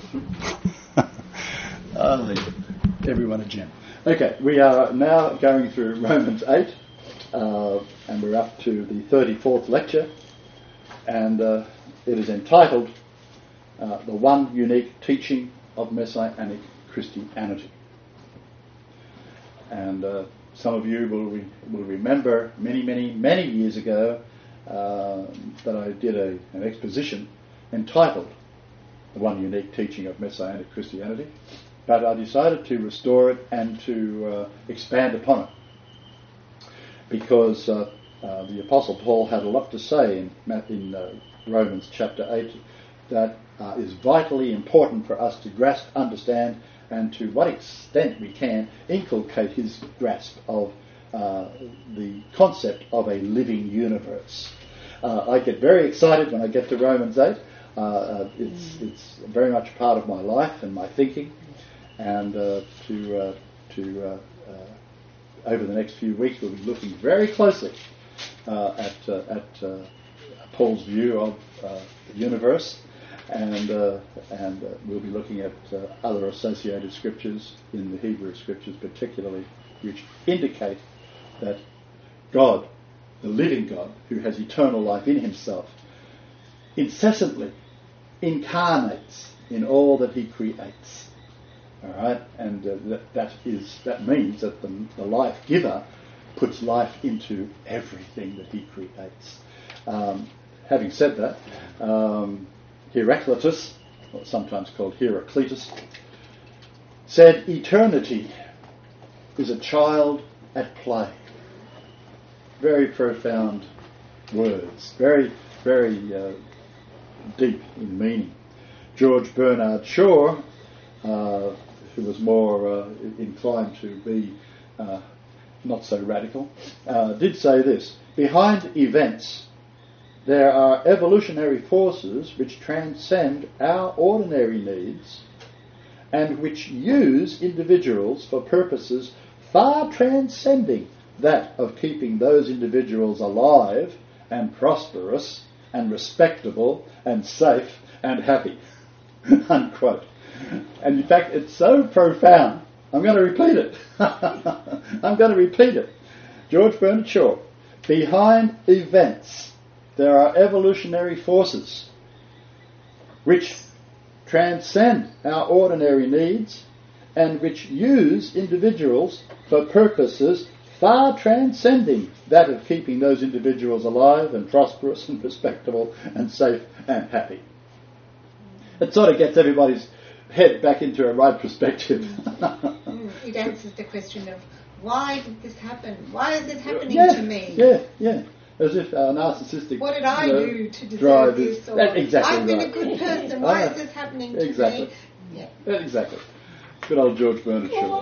Everyone a gem. Okay, we are now going through Romans 8, and we're up to the 34th lecture, and it is entitled The One Unique Teaching of Messianic Christianity. And some of you will remember many years ago that I did an exposition entitled The One Unique Teaching of Messianic Christianity, but I decided to restore it and to expand upon it because the Apostle Paul had a lot to say in Romans chapter 8 that is vitally important for us to grasp, understand, and to what extent we can inculcate his grasp of the concept of a living universe. I get very excited when I get to Romans 8. It's very much part of my life and my thinking, and over the next few weeks we'll be looking very closely at Paul's view of the universe, and we'll be looking at other associated scriptures in the Hebrew scriptures particularly, which indicate that God, the living God, who has eternal life in himself, incessantly incarnates in all that he creates. All right, and that means that the life giver puts life into everything that he creates. Having said that, Heraclitus, or sometimes called Heraclitus, said eternity is a child at play. Very profound words, very deep in meaning. George Bernard Shaw, who was more inclined to be not so radical, did say this: behind events there are evolutionary forces which transcend our ordinary needs and which use individuals for purposes far transcending that of keeping those individuals alive and prosperous and respectable and safe and happy. Unquote. And in fact, it's so profound, I'm going to repeat it. George Bernard Shaw: behind events there are evolutionary forces which transcend our ordinary needs and which use individuals for purposes far transcending that of keeping those individuals alive and prosperous and respectable and safe and happy. It sort of gets everybody's head back into a right perspective. It answers the question of, why did this happen? Why is this happening to me? Yeah. As if our narcissistic... What did I do to deserve this? Or exactly I've been a good person. Why is this happening to me? Yeah. Exactly. Good old George Bernard Shaw.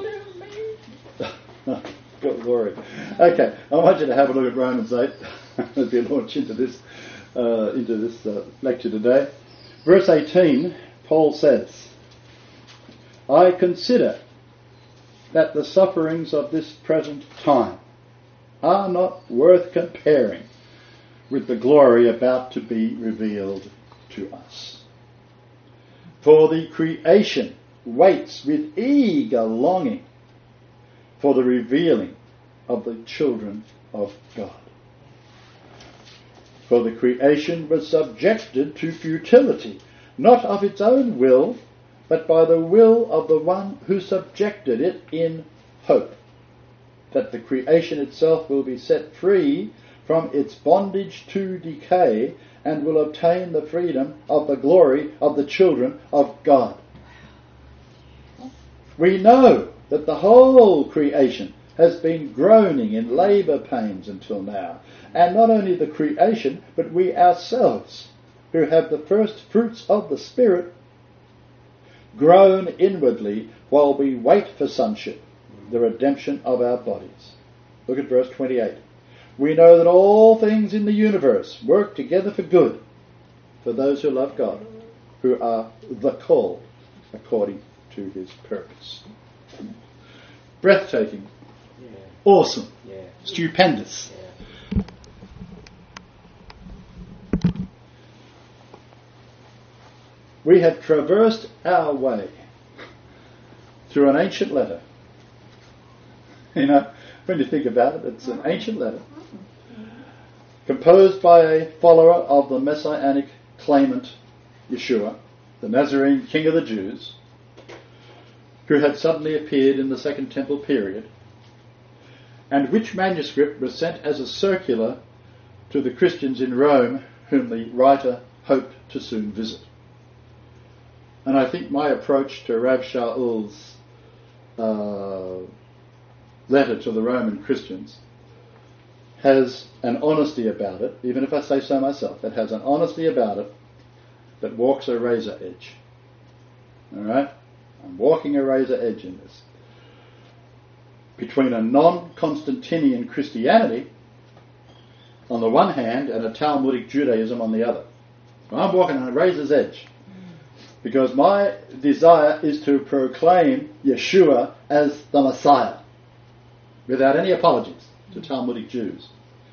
Good glory. Okay, I want you to have a look at Romans 8 as we launch into this lecture today. Verse 18, Paul says, I consider that the sufferings of this present time are not worth comparing with the glory about to be revealed to us. For the creation waits with eager longing for the revealing of the children of God. For the creation was subjected to futility, not of its own will, but by the will of the one who subjected it, in hope that the creation itself will be set free from its bondage to decay and will obtain the freedom of the glory of the children of God. We know that the whole creation has been groaning in labour pains until now, and not only the creation, but we ourselves, who have the first fruits of the Spirit, groan inwardly while we wait for sonship, the redemption of our bodies. Look at verse 28. We know that all things in the universe work together for good, for those who love God, who are the called according to his purpose. Breathtaking. Yeah. Awesome. Yeah. Stupendous. Yeah. we have traversed our way through an ancient letter. You know, when you think about it, it's an ancient letter composed by a follower of the messianic claimant Yeshua, the Nazarene King of the Jews, who had suddenly appeared in the Second Temple period, and which manuscript was sent as a circular to the Christians in Rome, whom the writer hoped to soon visit. And I think my approach to Rav Shaul's letter to the Roman Christians has an honesty about it, even if I say so myself, it has an honesty about it that walks a razor edge. Alright? I'm walking a razor edge in this. Between a non-Constantinian Christianity on the one hand and a Talmudic Judaism on the other. So I'm walking on a razor's edge because my desire is to proclaim Yeshua as the Messiah without any apologies to Talmudic Jews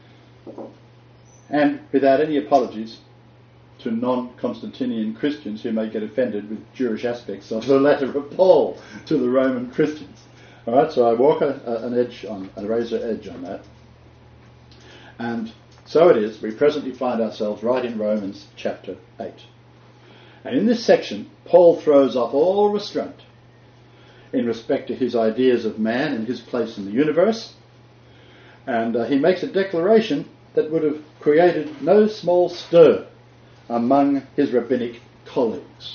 and without any apologies to non-Constantinian Christians who may get offended with Jewish aspects of the letter of Paul to the Roman Christians. All right, so I walk a razor edge on that. And so it is, we presently find ourselves right in Romans chapter 8. And in this section, Paul throws off all restraint in respect to his ideas of man and his place in the universe. And he makes a declaration that would have created no small stir among his rabbinic colleagues.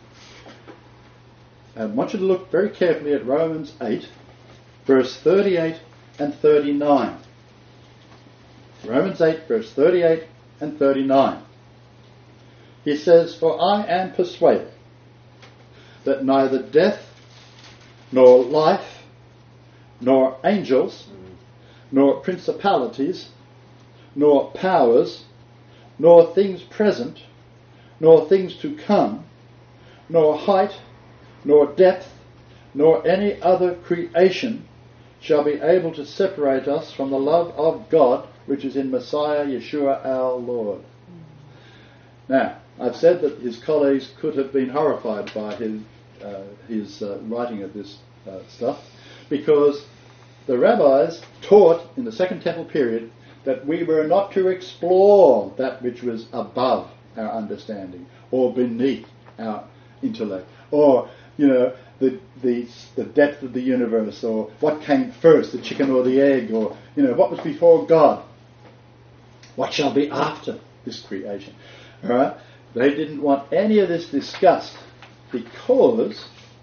I want you to look very carefully at Romans 8, verse 38 and 39. Romans 8, verse 38 and 39. He says, "For I am persuaded that neither death, nor life, nor angels, nor principalities, nor powers, nor things present, nor things to come, nor height, nor depth, nor any other creation shall be able to separate us from the love of God which is in Messiah Yeshua our Lord." Now, I've said that his colleagues could have been horrified by his writing of this stuff, because the rabbis taught in the Second Temple period that we were not to explore that which was above our understanding or beneath our intellect, or the depth of the universe, or what came first, the chicken or the egg, or what was before God, what shall be after this creation. All right, they didn't want any of this discussed because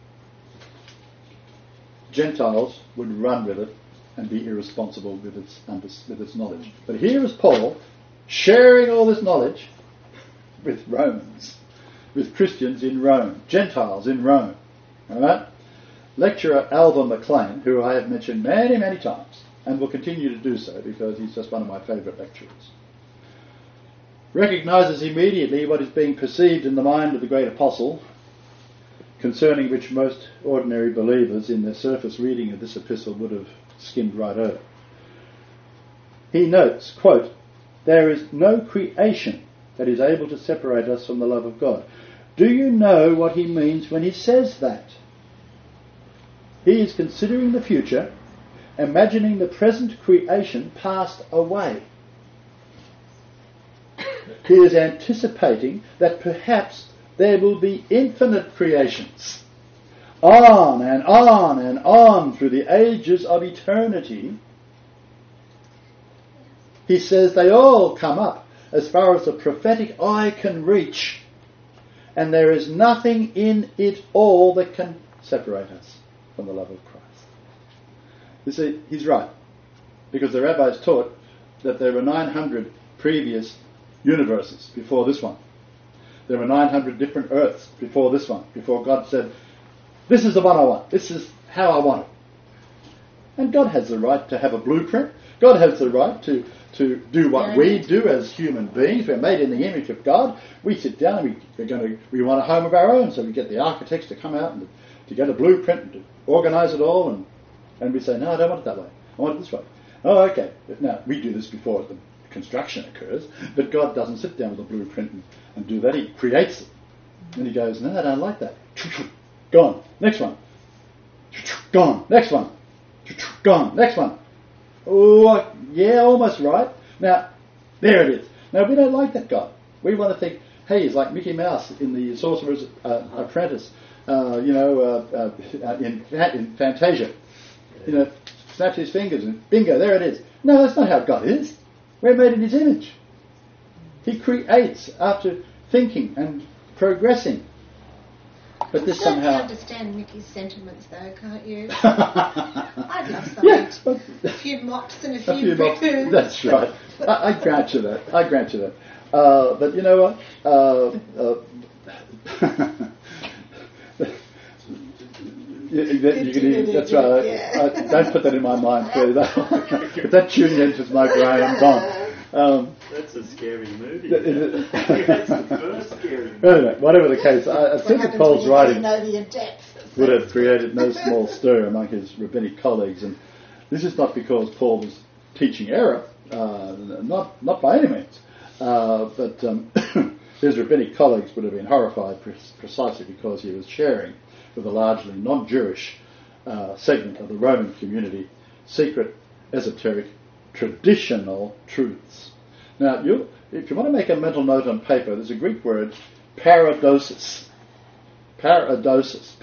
Gentiles would run with it and be irresponsible with its knowledge. But here is Paul sharing all this knowledge with Romans, with Christians in Rome, Gentiles in Rome. All right? Lecturer Alva McLean, who I have mentioned many, many times, and will continue to do so because he's just one of my favourite lecturers, recognises immediately what is being perceived in the mind of the great apostle, concerning which most ordinary believers in their surface reading of this epistle would have skimmed right over. He notes, quote, "There is no creation that is able to separate us from the love of God." Do you know what he means when he says that? He is considering the future, imagining the present creation passed away. He is anticipating that perhaps there will be infinite creations, on and on and on through the ages of eternity. He says they all come up as far as the prophetic eye can reach, and there is nothing in it all that can separate us from the love of Christ. You see, he's right, because the rabbis taught that there were 900 previous universes before this one. There were 900 different earths before this one, before God said, "This is the one I want, this is how I want it." And God has the right to have a blueprint. God has the right to do what we do as human beings. We're made in the image of God. We sit down and we want a home of our own, so we get the architects to come out and to get a blueprint and to organise it all, and we say, "No, I don't want it that way. I want it this way." "Oh, okay." Now, we do this before the construction occurs, but God doesn't sit down with a blueprint and do that. He creates it. And he goes, no, I don't like that. Gone. Next one. Gone. Next one. Gone. Next one. Oh, yeah, almost right. Now, there it is. Now, we don't like that guy. We want to think, hey, he's like Mickey Mouse in the Sorcerer's Apprentice, in Fantasia. You know, snaps his fingers and bingo, there it is. No, that's not how God is. We're made in his image. He creates after thinking and progressing. But this certainly somehow... understand Mickey's sentiments, though, can't you? I'd love something. Yes, but... A few mops and a few mops. brickers. That's right. I grant you that. But you know what? That's right. Yeah. Don't put that in my mind, please. If that tuning enters my brain, I'm gone. That's a scary movie. That's the first scary movie. Anyway, whatever the case, I think that Paul's writing would have created no small stir among his rabbinic colleagues, and this is not because Paul was teaching error, not by any means, but his rabbinic colleagues would have been horrified precisely because he was sharing with a largely non-Jewish segment of the Roman community secret, esoteric, traditional truths. Now, if you want to make a mental note on paper, there's a Greek word, paradosis. Paradosis,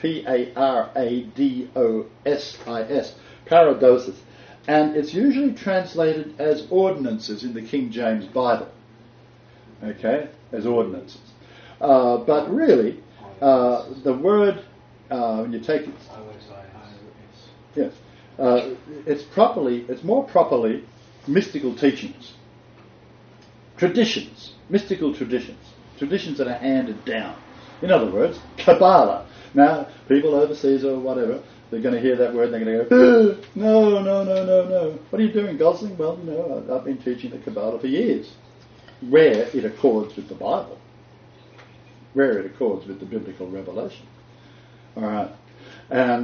P-A-R-A-D-O-S-I-S, paradosis. And it's usually translated as ordinances in the King James Bible. Okay, as ordinances. But really, the word, when you take it... Yes. It's more properly mystical teachings. Traditions. Mystical traditions. Traditions that are handed down. In other words, Kabbalah. Now, people overseas or whatever, they're going to hear that word and they're going to go, no. What are you doing, Gosling? Well, I've been teaching the Kabbalah for years. Where it accords with the Bible. Where it accords with the biblical revelation. All right. And,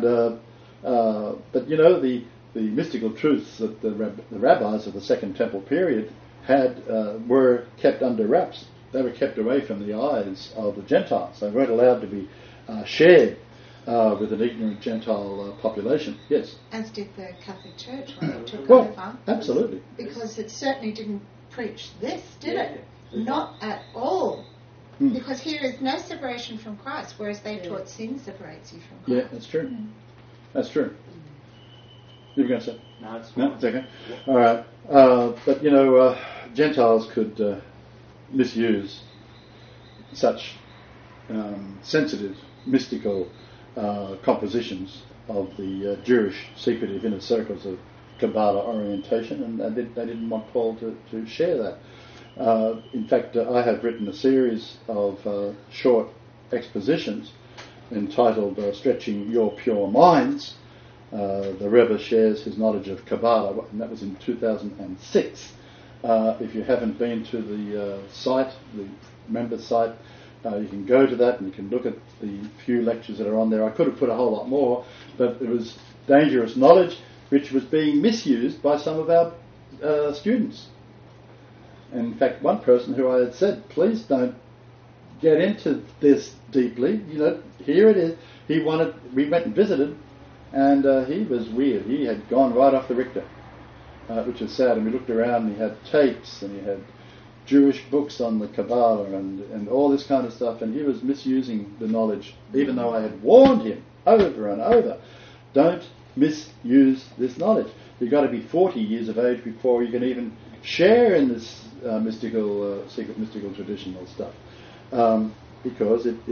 but the mystical truths that the rabbis of the Second Temple period had were kept under wraps. They were kept away from the eyes of the Gentiles. They weren't allowed to be shared with an ignorant Gentile population. Yes. As did the Catholic Church when it took Well, over. absolutely. Because it certainly didn't preach this, did it? Not at all. Because here is no separation from Christ, whereas they taught sin separates you from Christ. Yeah, that's true. That's true. You were going to say? No, it's No, it's okay. All right. But, Gentiles could misuse such sensitive, mystical compositions of the Jewish secretive inner circles of Kabbalah orientation, and they didn't want Paul to share that. In fact, I have written a series of short expositions entitled Stretching Your Pure Minds. The Rebbe shares his knowledge of Kabbalah, and that was in 2006. If you haven't been to the site, the member site, you can go to that and you can look at the few lectures that are on there. I could have put a whole lot more, but it was dangerous knowledge which was being misused by some of our students. And in fact, one person who I had said, please don't get into this deeply. Here it is. We went and visited, and he was weird. He had gone right off the Richter, which is sad. And we looked around, and he had tapes, and he had Jewish books on the Kabbalah, and all this kind of stuff. And he was misusing the knowledge, even though I had warned him over and over, don't misuse this knowledge. You've got to be 40 years of age before you can even share in this secret mystical traditional stuff, because it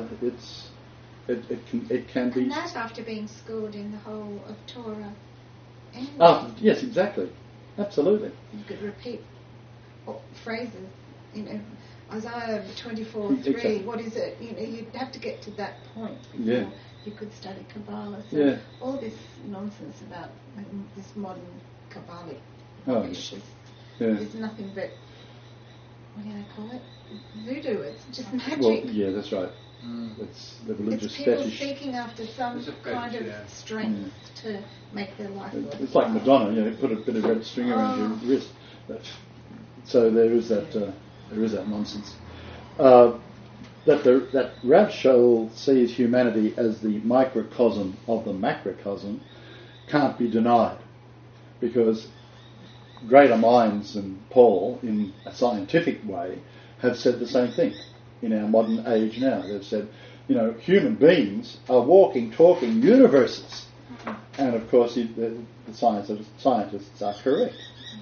can be. And that after being schooled in the whole of Torah. Anyway. Yes, exactly, absolutely. You could repeat phrases, Isaiah 24:3. Exactly. What is it? You'd have to get to that point before you could study Kabbalah. So all this nonsense about this modern Kabbalic rubbish is nothing but, what do they call it? Voodoo. It's just magic. Well, yeah, that's right. It's the religious it's people fetish. seeking after some kind of strength to make their life work. It's like Madonna, put a bit of red string around your wrist. So there is that nonsense. that Rav Shaul sees humanity as the microcosm of the macrocosm can't be denied, because greater minds than Paul, in a scientific way, have said the same thing in our modern age now. They've said, human beings are walking, talking universes. And of course, the scientists are correct.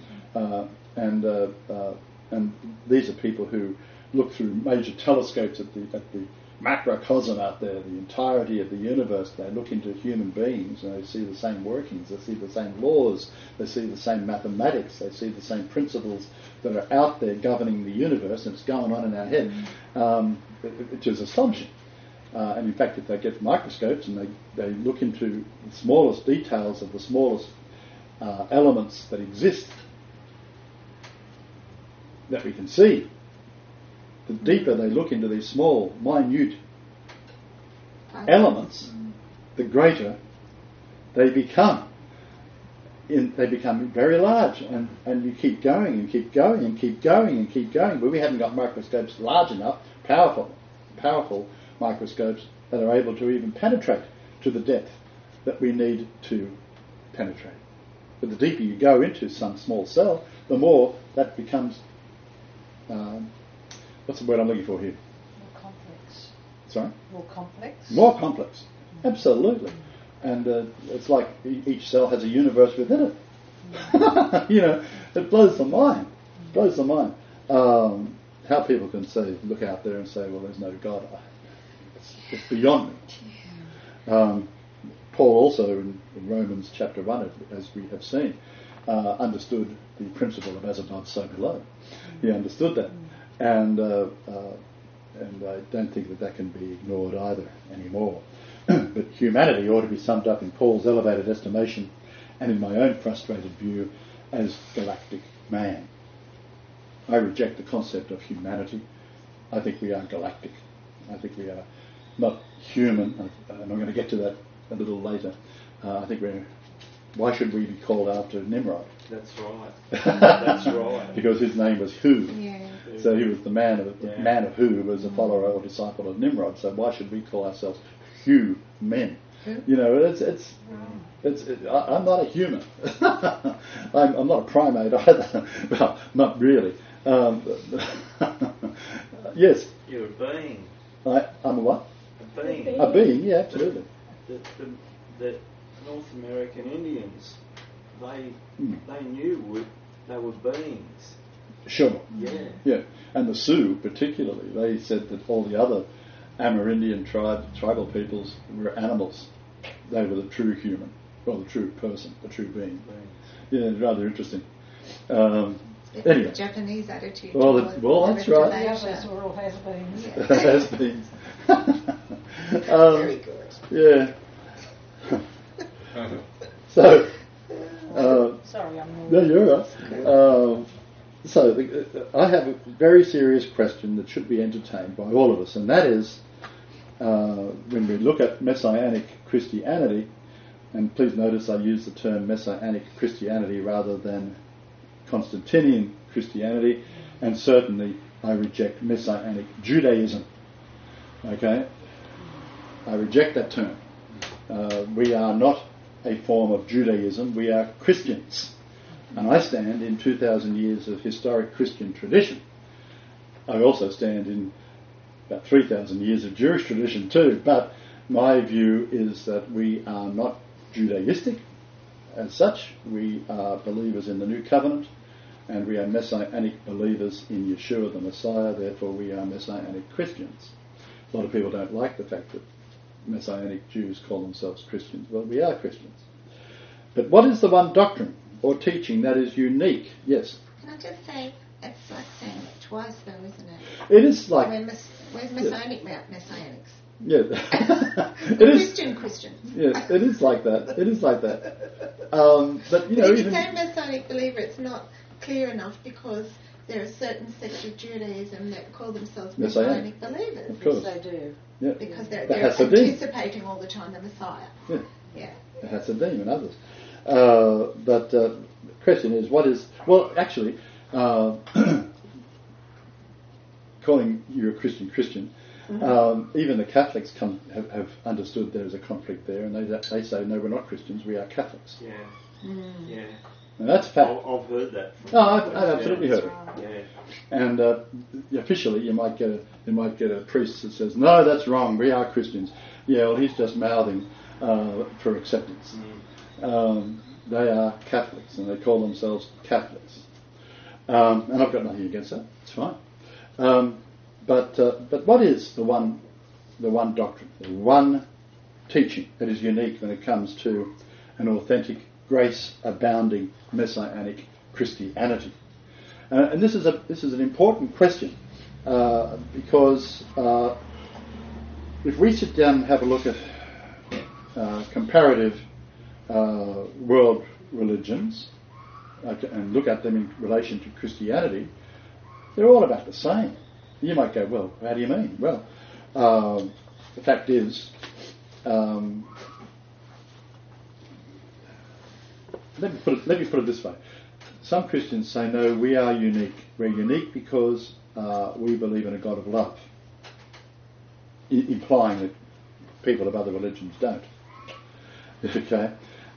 And these are people who look through major telescopes at the macrocosm out there, the entirety of the universe. They look into human beings and they see the same workings, they see the same laws, they see the same mathematics, they see the same principles that are out there governing the universe, and it's going on in our head, which is astonishing. And in fact, if they get microscopes and they look into the smallest details of the smallest elements that exist, that we can see, the deeper they look into these small, minute elements, the greater they become. They become very large, and you keep going and keep going and keep going and keep going. But we haven't got microscopes large enough, powerful microscopes that are able to even penetrate to the depth that we need to penetrate. But the deeper you go into some small cell, the more that becomes... what's the word I'm looking for here? More complex. Sorry? More complex? More complex. Absolutely. And it's like each cell has a universe within it. It blows the mind. It blows the mind. How people can look out there and say, well, there's no God. It's beyond me. Paul also, in Romans chapter 1, as we have seen, understood the principle of as above, so below. He understood that. And I don't think that can be ignored either anymore. But humanity ought to be summed up in Paul's elevated estimation and in my own frustrated view as galactic man. I reject the concept of humanity. I think we are galactic. I think we are not human, and I'm going to get to that a little later. I think why should we be called after Nimrod? That's right. That's right. Because his name was Hu. Yeah. So he was the man of Hu, who was a follower or disciple of Nimrod. So why should we call ourselves Hu men? It's I'm not a human. I'm not a primate either. Well, not really. Yes. You're a being. I'm a what? A being. A being, yeah, absolutely. The North American Indians, they knew they were beings. Sure. Yeah. Yeah. And the Sioux particularly, they said that all the other Amerindian tribal peoples were animals. They were the true human, or the true person, the true being. Yeah, it's rather interesting. Anyway. The Japanese attitude. Well, that's right. The others were all has-beens. Yeah. Has-beens. Very good. Yeah. So. Sorry, I'm No, you're right. I have a very serious question that should be entertained by all of us, and that is, when we look at Messianic Christianity, and please notice I use the term Messianic Christianity rather than Constantinian Christianity, and certainly I reject Messianic Judaism. Okay? I reject that term. We are not a form of Judaism, we are Christians. And I stand in 2,000 years of historic Christian tradition. I also stand in about 3,000 years of Jewish tradition too, but my view is that we are not Judaistic as such. We are believers in the New Covenant, and we are Messianic believers in Yeshua the Messiah, therefore we are Messianic Christians. A lot of people don't like the fact that Messianic Jews call themselves Christians. Well, we are Christians. But what is the one doctrine or teaching that is unique? Yes? Can I just say, it's like saying it twice though, isn't it? It is like... Where's Messianic Messianics? Yeah. It is Christians. Yes, it is like that. It is like that. But, if you say Messianic believer, it's not clear enough because there are certain sects of Judaism that call themselves Messianic believers. Of course. Yes, they do. Yeah. Because they're anticipating all the time the Messiah. Yeah. The Hasidim and others. But the question is, what is... Well, actually, calling you a Christian, Even the Catholics have understood there is a conflict there, and they say, no, we're not Christians, we are Catholics. Yeah. Yeah. And that's fact. I've heard that. I've absolutely heard it. Yeah. And officially, you might get a priest that says, no, that's wrong, we are Christians. Yeah, well, he's just mouthing for acceptance. They are Catholics, and they call themselves Catholics. And I've got nothing against that. It's fine. But what is the one doctrine, the one teaching that is unique when it comes to an authentic, grace-abounding Messianic Christianity? And this is an important question because if we sit down and have a look at comparative world religions and look at them in relation to Christianity, they're all about the same. You might go, well, how do you mean? Well, the fact is, let me put it this way. Some Christians say, no, we are unique. We're unique because we believe in a God of love, implying that people of other religions don't. Okay?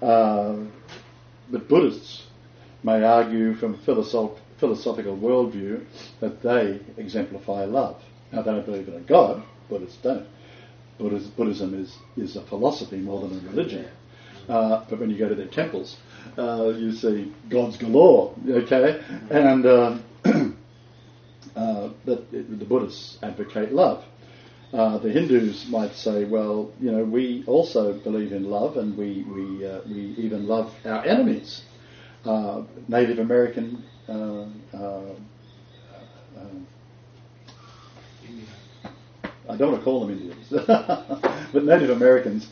But Buddhists may argue from a philosophical worldview that they exemplify love. Now, they don't believe in a God. Buddhists don't. Buddhism is a philosophy more than a religion. But when you go to their temples, you see gods galore, okay? And the Buddhists advocate love. The Hindus might say, well, we also believe in love, and we even love our enemies. Native American I don't want to call them Indians, but Native Americans.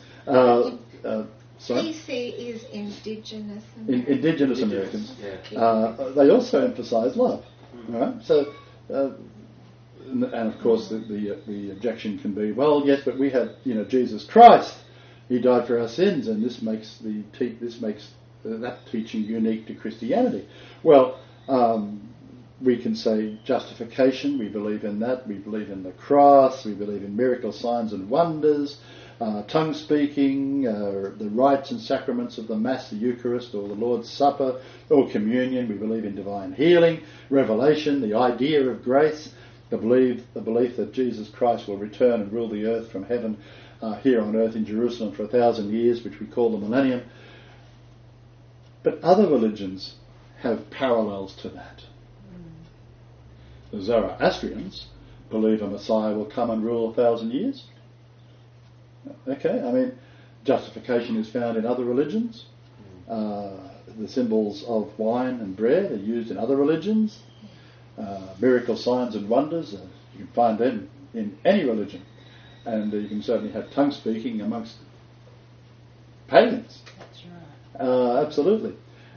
PC is Indigenous Americans. Indigenous Americans. They also emphasise love. Right? So, and of course, the objection can be, well, yes, but we have Jesus Christ. He died for our sins, and this makes that teaching unique to Christianity. Well, we can say justification, we believe in that, we believe in the cross, we believe in miracles, signs and wonders, tongue speaking, the rites and sacraments of the Mass, the Eucharist, or the Lord's Supper, or communion. We believe in divine healing, revelation, the idea of grace, the belief that Jesus Christ will return and rule the earth from heaven here on earth in Jerusalem for 1,000 years, which we call the millennium. But other religions have parallels to that. The Zoroastrians believe a Messiah will come and rule 1,000 years. Okay, I mean, justification is found in other religions. The symbols of wine and bread are used in other religions. Miracle signs and wonders, you can find them in any religion. And you can certainly have tongue speaking amongst pagans. That's right. Absolutely.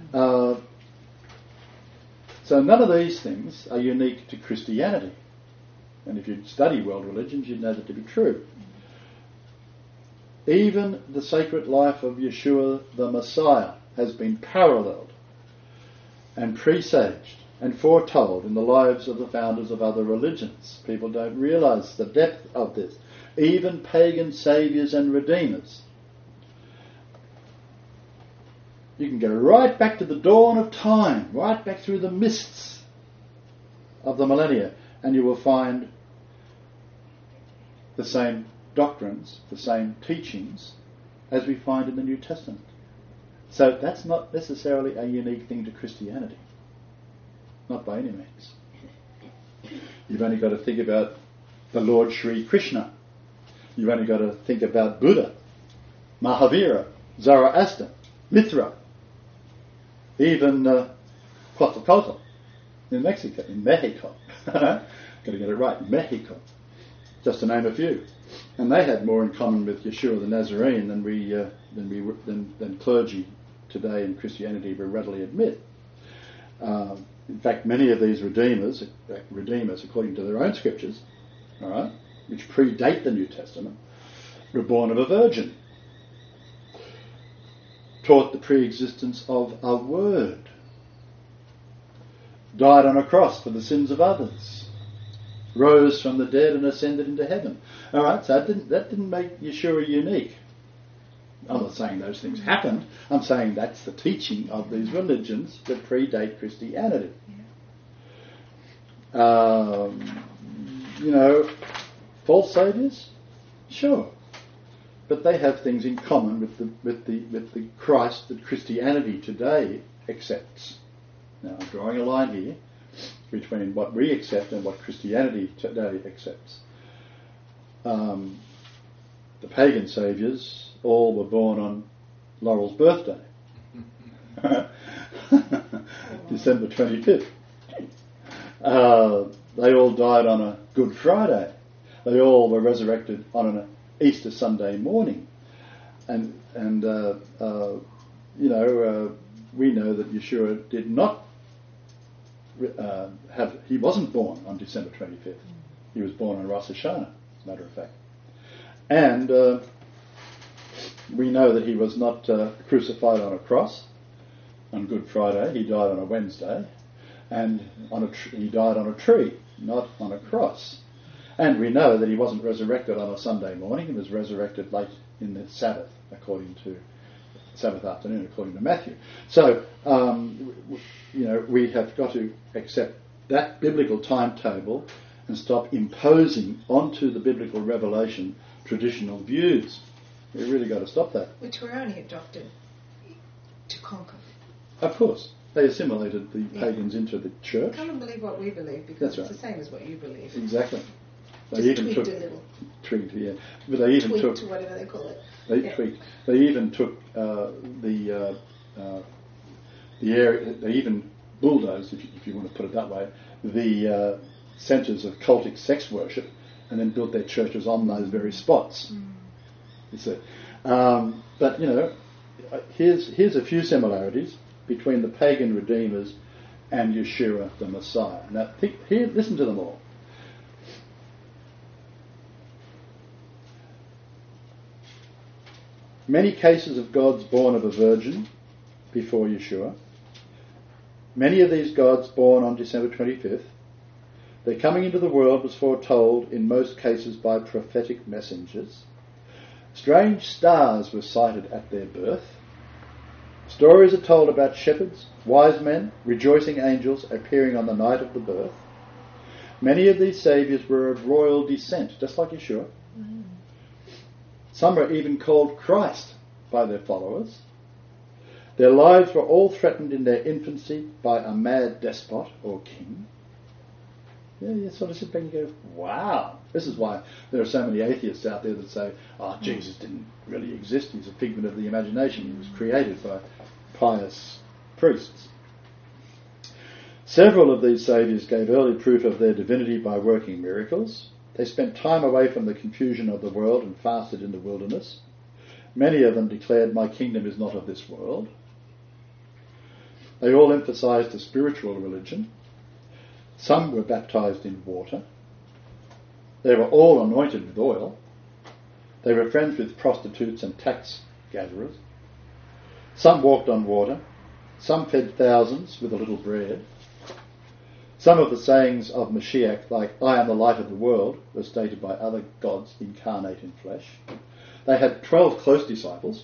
So none of these things are unique to Christianity. And if you study world religions, you'd know that to be true. Even the sacred life of Yeshua the Messiah has been paralleled and presaged and foretold in the lives of the founders of other religions. People don't realise the depth of this. Even pagan saviours and redeemers. You can go right back to the dawn of time, right back through the mists of the millennia, and you will find the same doctrines, the same teachings as we find in the New Testament. So that's not necessarily a unique thing to Christianity. Not by any means. You've only got to think about the Lord Sri Krishna. You've only got to think about Buddha, Mahavira, Zoroaster, Mithra, even Quetzalcoatl in Mexico. Got to get it right, Mexico. Just to name a few. And they had more in common with Yeshua the Nazarene than clergy today in Christianity will readily admit. In fact, many of these redeemers, according to their own scriptures, all right, which predate the New Testament, were born of a virgin, taught the pre-existence of a word, died on a cross for the sins of others, rose from the dead and ascended into heaven. All right, so that didn't make Yeshua unique. I'm not saying those things happened. I'm saying that's the teaching of these religions that predate Christianity. False saviours, sure, but they have things in common with the Christ that Christianity today accepts. Now, I'm drawing a line here between what we accept and what Christianity today accepts. The pagan saviours all were born on Laurel's birthday, December 25th. They all died on a Good Friday. They all were resurrected on an Easter Sunday morning. And we know that Yeshua did not he wasn't born on December 25th. He was born on Rosh Hashanah, as a matter of fact. And we know that he was not crucified on a cross on Good Friday. He died on a Wednesday. And he died on a tree, not on a cross. And we know that he wasn't resurrected on a Sunday morning. He was resurrected late in the Sabbath, Sabbath afternoon, according to Matthew. So, we have got to accept that biblical timetable and stop imposing onto the biblical revelation traditional views. We've really got to stop that. Which were only adopted to conquer. Of course. They assimilated the pagans into the church. I can't believe what we believe because it's the same as what you believe. Exactly. They Just even tweaked a little. Tweaked, yeah. But they even tweaked, took whatever they call it. They tweaked. They even took the area. They even bulldozed, if you want to put it that way, the centres of cultic sex worship, and then built their churches on those very spots. You see. But here's a few similarities between the pagan redeemers and Yeshua the Messiah. Now, listen to them all. Many cases of gods born of a virgin before Yeshua. Many of these gods born on December 25th. Their coming into the world was foretold in most cases by prophetic messengers. Strange stars were sighted at their birth. Stories are told about shepherds, wise men, rejoicing angels appearing on the night of the birth. Many of these saviours were of royal descent, just like Yeshua. Some are even called Christ by their followers. Their lives were all threatened in their infancy by a mad despot or king. Yeah, you sort of sit back and go, wow. This is why there are so many atheists out there that say, Jesus didn't really exist. He's a figment of the imagination. He was created by pious priests. Several of these saviours gave early proof of their divinity by working miracles. They spent time away from the confusion of the world and fasted in the wilderness. Many of them declared, my kingdom is not of this world. They all emphasised a spiritual religion. Some were baptised in water. They were all anointed with oil. They were friends with prostitutes and tax gatherers. Some walked on water. Some fed thousands with a little bread. Some of the sayings of Mashiach, like, I am the light of the world, were stated by other gods incarnate in flesh. They had 12 close disciples.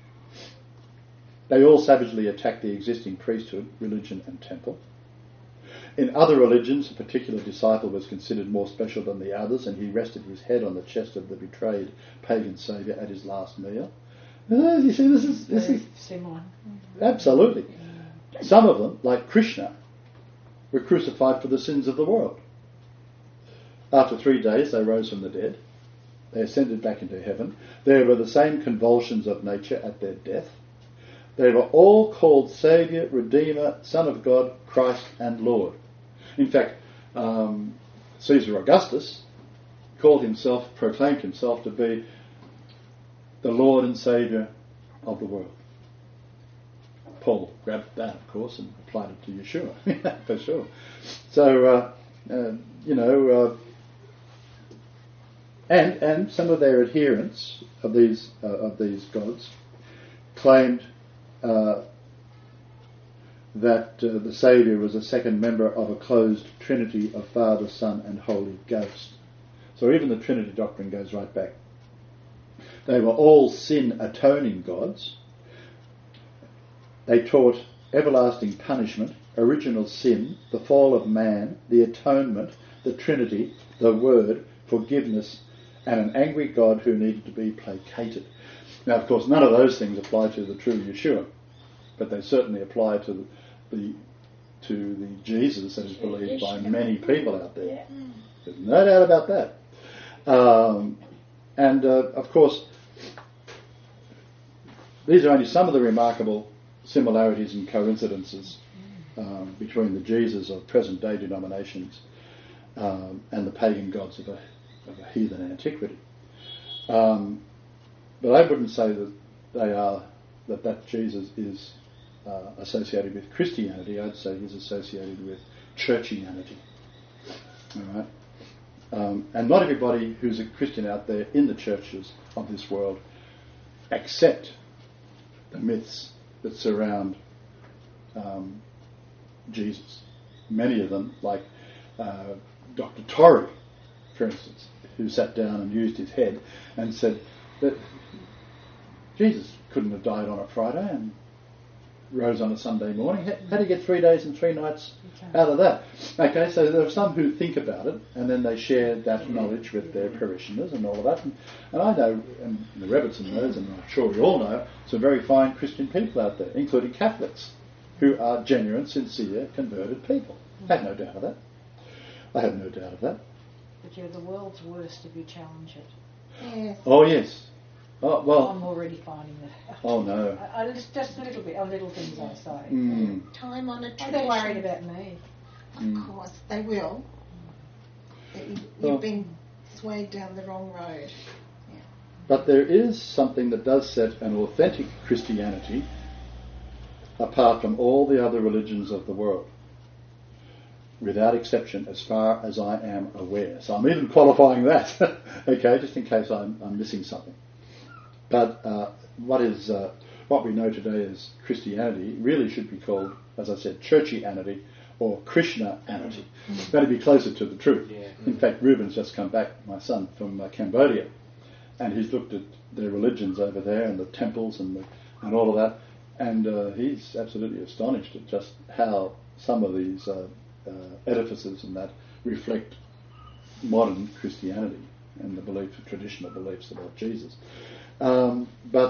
They all savagely attacked the existing priesthood, religion and temple. In other religions, a particular disciple was considered more special than the others, and he rested his head on the chest of the betrayed pagan saviour at his last meal. You see, this is similar. Absolutely. Some of them, like Krishna, were crucified for the sins of the world. After 3 days, they rose from the dead. They ascended back into heaven. There were the same convulsions of nature at their death. They were all called Saviour, Redeemer, Son of God, Christ and Lord. In fact, Caesar Augustus proclaimed himself to be the Lord and Saviour of the world. Paul grabbed that, of course, and applied it to Yeshua, for sure. So, and some of their adherents of these gods claimed that the Saviour was a second member of a closed Trinity of Father, Son and Holy Ghost. So even the Trinity doctrine goes right back. They were all sin-atoning gods. They taught everlasting punishment, original sin, the fall of man, the atonement, the Trinity, the Word, forgiveness, and an angry God who needed to be placated. Now, of course, none of those things apply to the true Yeshua, but they certainly apply to the Jesus that is believed by many people out there. There's no doubt about that. Of course, these are only some of the remarkable similarities and coincidences between the Jesus of present-day denominations and the pagan gods of a heathen antiquity. But I wouldn't say that Jesus is associated with Christianity. I'd say he's associated with churchianity. All right? And not everybody who's a Christian out there in the churches of this world accept the myths that surround Jesus. Many of them, like Dr. Torrey, for instance, who sat down and used his head and said that Jesus couldn't have died on a Friday and rose on a Sunday morning. How do you get 3 days and 3 nights out of that? Okay, so there are some who think about it and then they share that knowledge with their parishioners and all of that. And I know, and the Rebbitzin knows, and I'm sure we all know, some very fine Christian people out there, including Catholics, who are genuine, sincere, converted people. I have no doubt of that. I have no doubt of that. But you're the world's worst if you challenge it. Yes. Oh, yes. Oh, well. I'm already finding that out. Oh, no. Just a little bit, little things I say. Time on a tradition. They're worried about me. Of course, they will. You've been swayed down the wrong road. Yeah. But there is something that does set an authentic Christianity apart from all the other religions of the world, without exception, as far as I am aware. So I'm even qualifying that, okay, just in case I'm missing something. But what we know today as Christianity really should be called, as I said, churchianity or Krishna-anity. That'd be closer to the truth. Yeah. In fact, Reuben's just come back, my son, from Cambodia, and he's looked at their religions over there and the temples and all of that, and he's absolutely astonished at just how some of these edifices and that reflect modern Christianity and the traditional beliefs about Jesus. I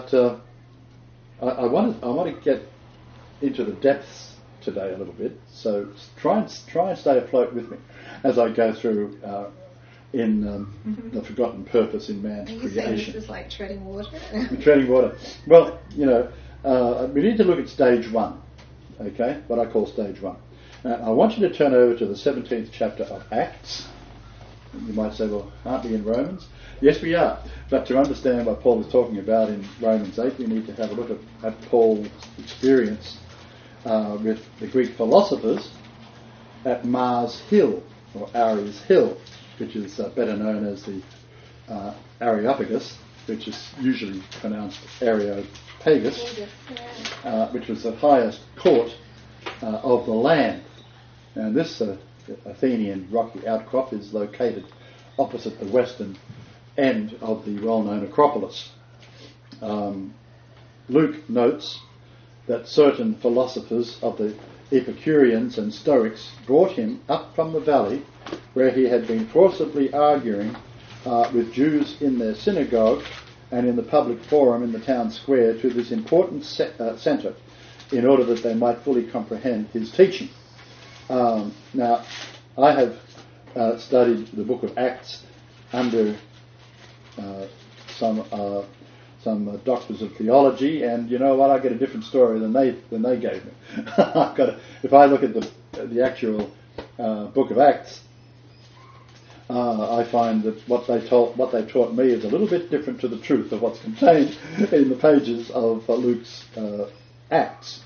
want to get into the depths today a little bit, so try and stay afloat with me as I go through in the forgotten purpose in man's creation. You saying this is like treading water? Treading water. Well, we need to look at stage one, okay, what I call stage one. I want you to turn over to the 17th chapter of Acts. You might say, well, aren't we in Romans? Yes, we are. But to understand what Paul is talking about in Romans 8, we need to have a look at Paul's experience with the Greek philosophers at Mars Hill, or Ares Hill, which is better known as the Areopagus, which is usually pronounced Areopagus, which was the highest court of the land. And this Athenian rocky outcrop is located opposite the western end of the well-known Acropolis. Luke notes that certain philosophers of the Epicureans and Stoics brought him up from the valley where he had been forcibly arguing with Jews in their synagogue and in the public forum in the town square to this important centre in order that they might fully comprehend his teaching. Now, I have studied the book of Acts under some doctors of theology, and you know what? I get a different story than they gave me. If I look at the actual book of Acts, I find that what they taught me is a little bit different to the truth of what's contained in the pages of Luke's Acts.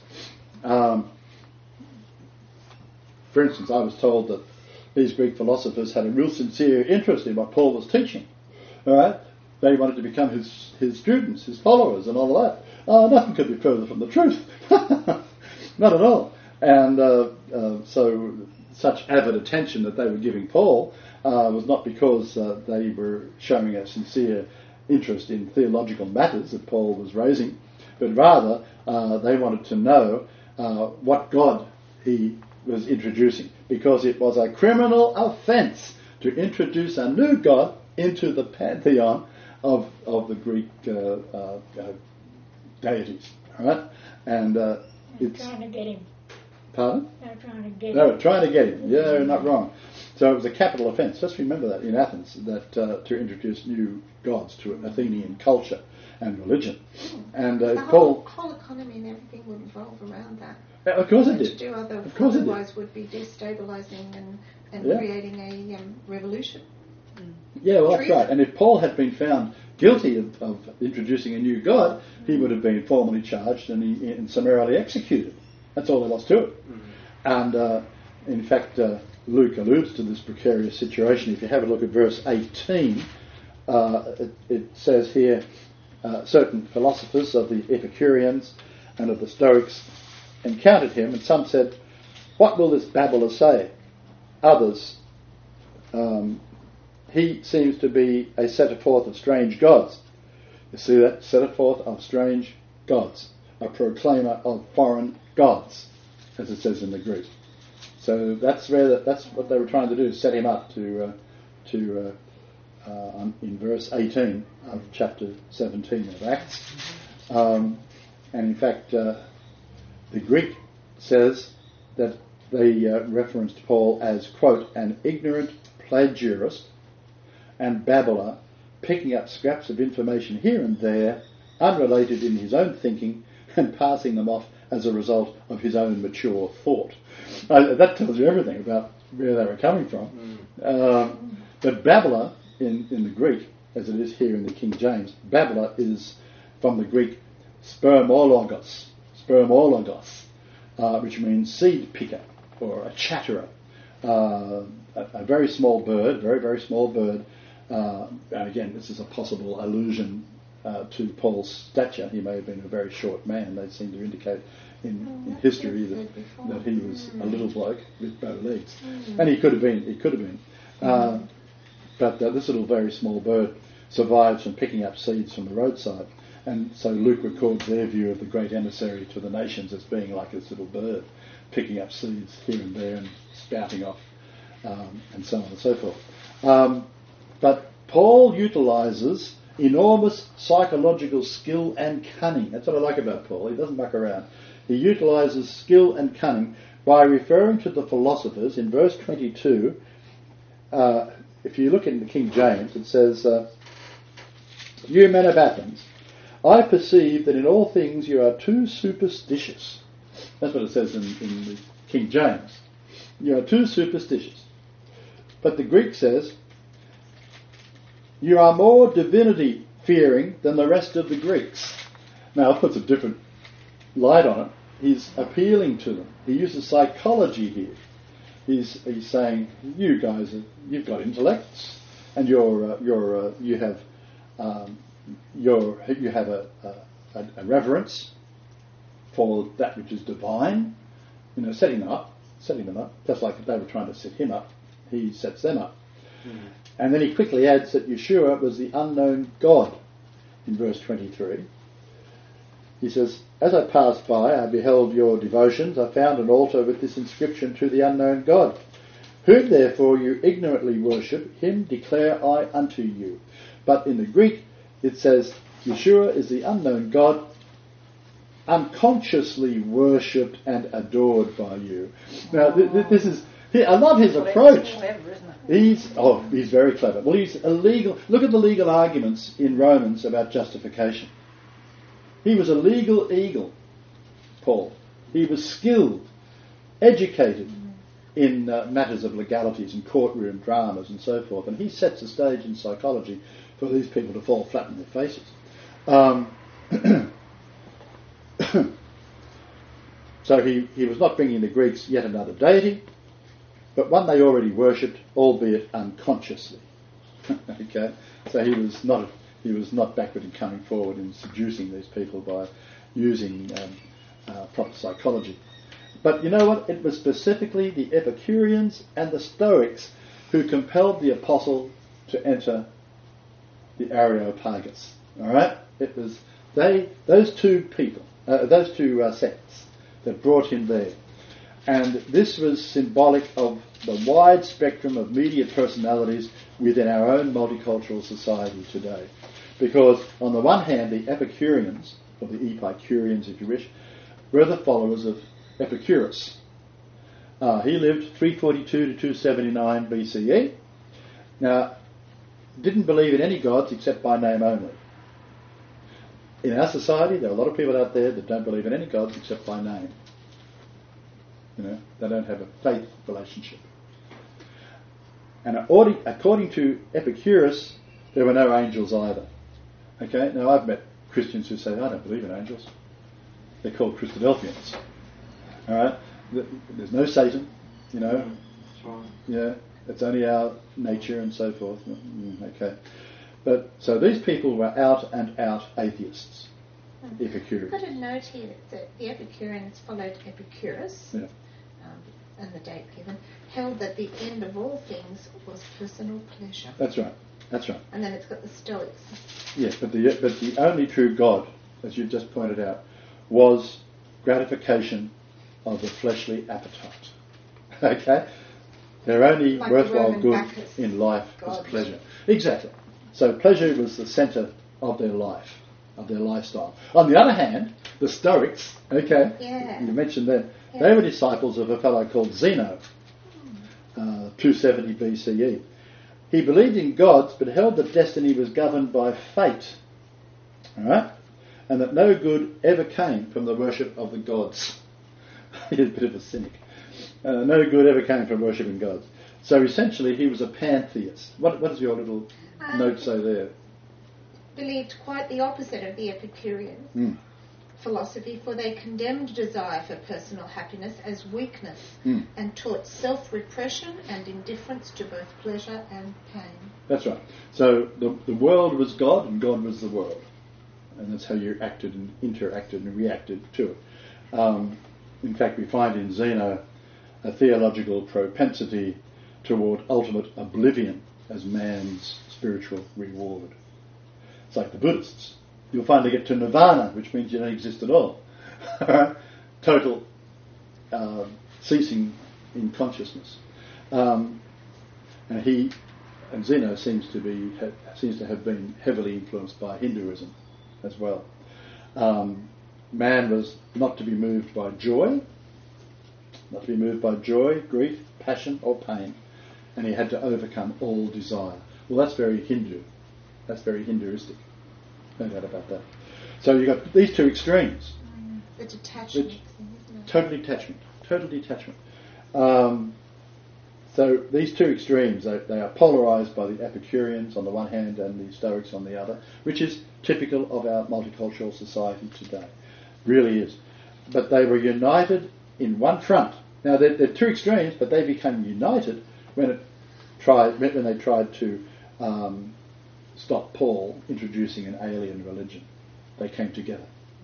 For instance, I was told that these Greek philosophers had a real sincere interest in what Paul was teaching. All right, they wanted to become his students, his followers, and all of that. Nothing could be further from the truth. Not at all. And so such avid attention that they were giving Paul was not because they were showing a sincere interest in theological matters that Paul was raising, but rather they wanted to know what God he was introducing, because it was a criminal offence to introduce a new God into the pantheon of the Greek deities. All right? And it's trying to get him. Pardon? They're trying to get They him. were trying to get him. Yeah, they're not wrong. So it was a capital offence. Just remember that in Athens, that to introduce new gods to Athenian culture and religion. And the Paul... whole economy and everything would revolve around that. Of course it And did. to do other, Of course it did. otherwise would be destabilising and Yeah. creating a revolution. Yeah, well, that's Treason. right. And if Paul had been found guilty of introducing a new god, he would have been formally charged and summarily executed. That's all there was to it. And in fact, Luke alludes to this precarious situation. If you have a look at verse 18, it says here, certain philosophers of the Epicureans and of the Stoics encountered him, and some said, "What will this babbler say?" Others, he seems to be a setter forth of strange gods. You see that? Setter forth of strange gods. A proclaimer of foreign gods, as it says in the Greek. So that's what they were trying to do, set him up in verse 18 of chapter 17 of Acts. And in fact, the Greek says that they referenced Paul as, quote, an ignorant plagiarist and babbler, picking up scraps of information here and there, unrelated in his own thinking, and passing them off as a result of his own mature thought. That tells you everything about where they were coming from. But babbler, in the Greek, as it is here in the King James, babbler is from the Greek spermologos, which means seed picker or a chatterer. A very small bird, very, very small bird. And again, this is a possible allusion to Paul's stature. He may have been a very short man. They seem to indicate in history that he was a little bloke with bow legs. And he could have been. But this little very small bird survives from picking up seeds from the roadside. And so Luke records their view of the great emissary to the nations as being like this little bird, picking up seeds here and there and spouting off, and so on and so forth. But Paul utilises enormous psychological skill and cunning. That's what I like about Paul. He doesn't muck around. He utilises skill and cunning by referring to the philosophers in verse 22. If you look in the King James, it says, "You men of Athens, I perceive that in all things you are too superstitious." That's what it says in the King James. You are too superstitious. But the Greek says, "You are more divinity-fearing than the rest of the Greeks." Now, it puts a different light on it. He's appealing to them. He uses psychology here. He's saying, you guys, you've got intellects, and you have a reverence for that which is divine. Setting them up, just like they were trying to set him up. He sets them up. And then he quickly adds that Yeshua was the unknown God in verse 23. He says, "As I passed by, I beheld your devotions. I found an altar with this inscription, to the unknown God. Whom therefore you ignorantly worship, him declare I unto you." But in the Greek, it says, Yeshua is the unknown God, unconsciously worshipped and adored by you. Now, this is... I love his approach. He's very clever. Well, he's illegal. Look at the legal arguments in Romans about justification. He was a legal eagle, Paul. He was skilled, educated in matters of legalities and courtroom dramas and so forth. And he sets the stage in psychology for these people to fall flat on their faces. So he was not bringing the Greeks yet another deity, but one they already worshipped, albeit unconsciously. Okay, so he was not backward in coming forward and seducing these people by using proper psychology. But you know what? It was specifically the Epicureans and the Stoics who compelled the apostle to enter the Areopagus. All right? It was those two sects that brought him there. And this was symbolic of the wide spectrum of media personalities within our own multicultural society today. Because on the one hand, the Epicureans, or the Epicureans if you wish, were the followers of Epicurus. He lived 342 to 279 BCE. Now, didn't believe in any gods except by name only. In our society, there are a lot of people out there that don't believe in any gods except by name. You know, they don't have a faith relationship. And according to Epicurus, there were no angels either. Okay, now I've met Christians who say, I don't believe in angels. They're called Christadelphians. All right, there's no Satan, you know. That's right. Yeah, it's only our nature and so forth. Okay, but so these people were out and out atheists. Epicureans. I've got a note here that the Epicureans followed Epicurus, and the date given, held that the end of all things was personal pleasure. That's right. And then it's got the Stoics. Yes, but the only true God, as you've just pointed out, was gratification of the fleshly appetite. Okay? Their only like worthwhile good Bacchus in life God. was pleasure. Exactly. So pleasure was the centre of their life, of their lifestyle. On the other hand, the Stoics, you mentioned them, they were disciples of a fellow called Zeno, 270 BCE. He believed in gods, but held that destiny was governed by fate, all right, and that no good ever came from the worship of the gods. He's a bit of a cynic. No good ever came from worshipping gods. So essentially, he was a pantheist. What does your little note say there? Believed quite the opposite of the Epicurean philosophy, for they condemned desire for personal happiness as weakness and taught self-repression and indifference to both pleasure and pain. That's right. So the world was God and God was the world. And that's how you acted and interacted and reacted to it. In fact, we find in Zeno a theological propensity toward ultimate oblivion as man's spiritual reward. It's like the Buddhists. You'll finally get to nirvana, which means you don't exist at all. Total ceasing in consciousness. And Zeno seems to have been heavily influenced by Hinduism as well. Man was not to be moved by joy, grief, passion, or pain, and he had to overcome all desire. Well, that's very Hindu. That's very Hinduistic. No doubt about that. So you've got these two extremes. The detachment thing, isn't it? Total detachment. So these two extremes, they are polarised by the Epicureans on the one hand and the Stoics on the other, which is typical of our multicultural society today. Really is. But they were united in one front. Now they're two extremes, but they became united when they tried to stop Paul introducing an alien religion. They came together.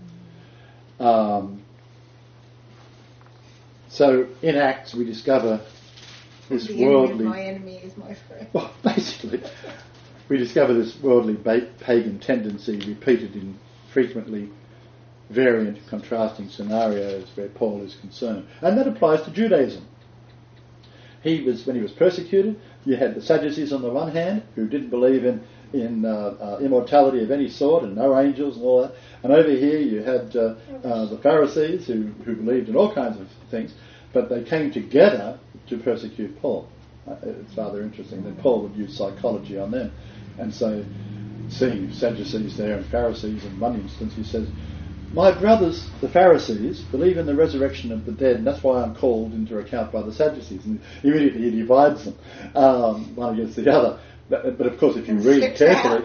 So in Acts we discover this worldly... My enemy is my friend. Well, basically, we discover this worldly pagan tendency repeated in frequently variant, contrasting scenarios where Paul is concerned. And that applies to Judaism. When he was persecuted, you had the Sadducees on the one hand, who didn't believe in immortality of any sort and no angels and all that. And over here you had the Pharisees who believed in all kinds of things, but they came together to persecute Paul. It's rather interesting that Paul would use psychology on them. And so, seeing Sadducees there and Pharisees, in one instance he says, "My brothers, the Pharisees, believe in the resurrection of the dead, and that's why I'm called into account by the Sadducees." And immediately he divides them, one against the other. But of course, if you read it carefully,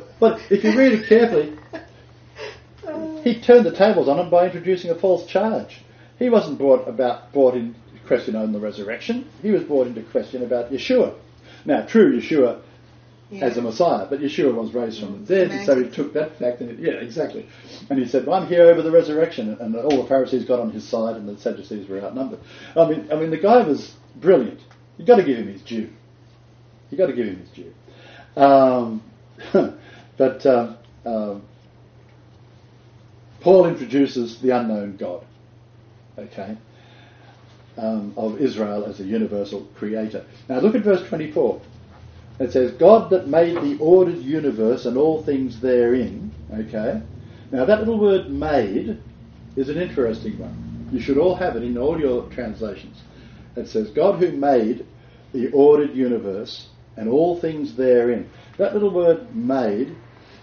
he turned the tables on them by introducing a false charge. He wasn't brought into question on the resurrection. He was brought into question about Yeshua. Now, true, Yeshua as a Messiah, but Yeshua was raised from the dead, and so he took that fact and exactly. And he said, well, I'm here over the resurrection, and all the Pharisees got on his side, and the Sadducees were outnumbered. I mean, the guy was brilliant. You've got to give him his due. But Paul introduces the unknown God, of Israel as a universal creator. Now look at verse 24. It says, God that made the ordered universe and all things therein. Now that little word made is an interesting one. You should all have it in all your translations. It says, God who made the ordered universe and all things therein. That little word made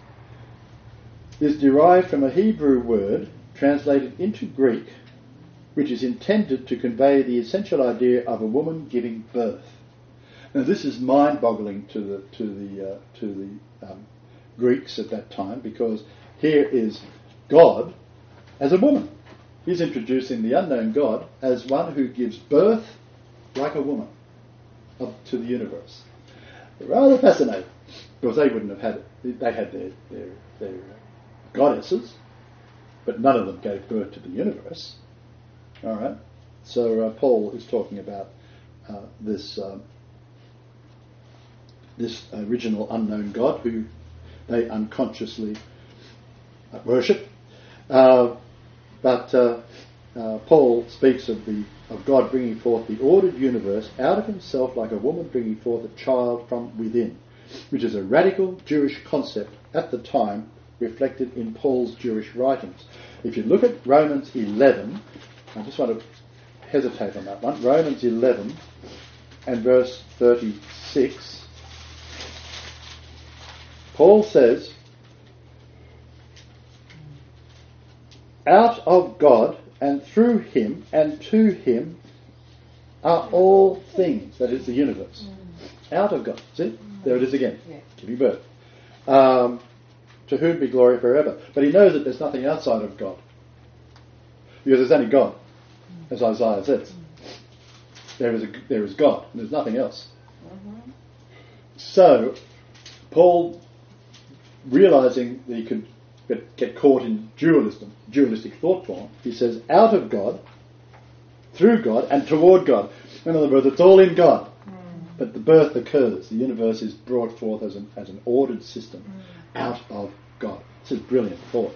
is derived from a Hebrew word translated into Greek, which is intended to convey the essential idea of a woman giving birth. Now this is mind-boggling to the Greeks at that time, because here is God as a woman. He's introducing the unknown God as one who gives birth like a woman to the universe. Rather fascinating, because they wouldn't have had it. They had their goddesses, but none of them gave birth to the universe. All right. So Paul is talking about this original unknown God who they unconsciously worship. But Paul speaks of God bringing forth the ordered universe out of himself like a woman bringing forth a child from within, which is a radical Jewish concept at the time reflected in Paul's Jewish writings. If you look at Romans 11, I just want to hesitate on that one, Romans 11 and verse 36, Paul says, out of God and through him and to him are all things, that is the universe. Out of God. See? There it is again. Giving birth. To whom be glory forever. But he knows that there's nothing outside of God. Because there's only God, as Isaiah says. There is God, and there's nothing else. So, Paul, realising that he could get caught in dualistic thought form, he says, out of God, through God, and toward God. In other words, it's all in God. But the birth occurs. The universe is brought forth as an ordered system out of God. This is brilliant thought.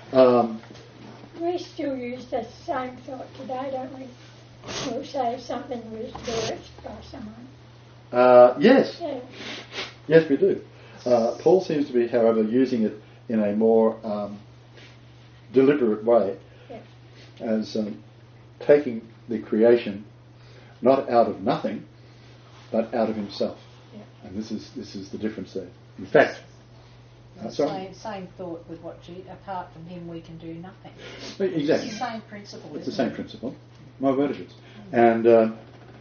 We still use the same thought today, don't we? We'll say something was birthed by someone. Yes. Yeah. Yes, we do. Paul seems to be, however, using it in a more deliberate way, as taking the creation not out of nothing, but out of himself. And this is the difference there. In fact, same thought with what apart from him we can do nothing. Exactly. It's the same principle. It's the same principle. My word it is. And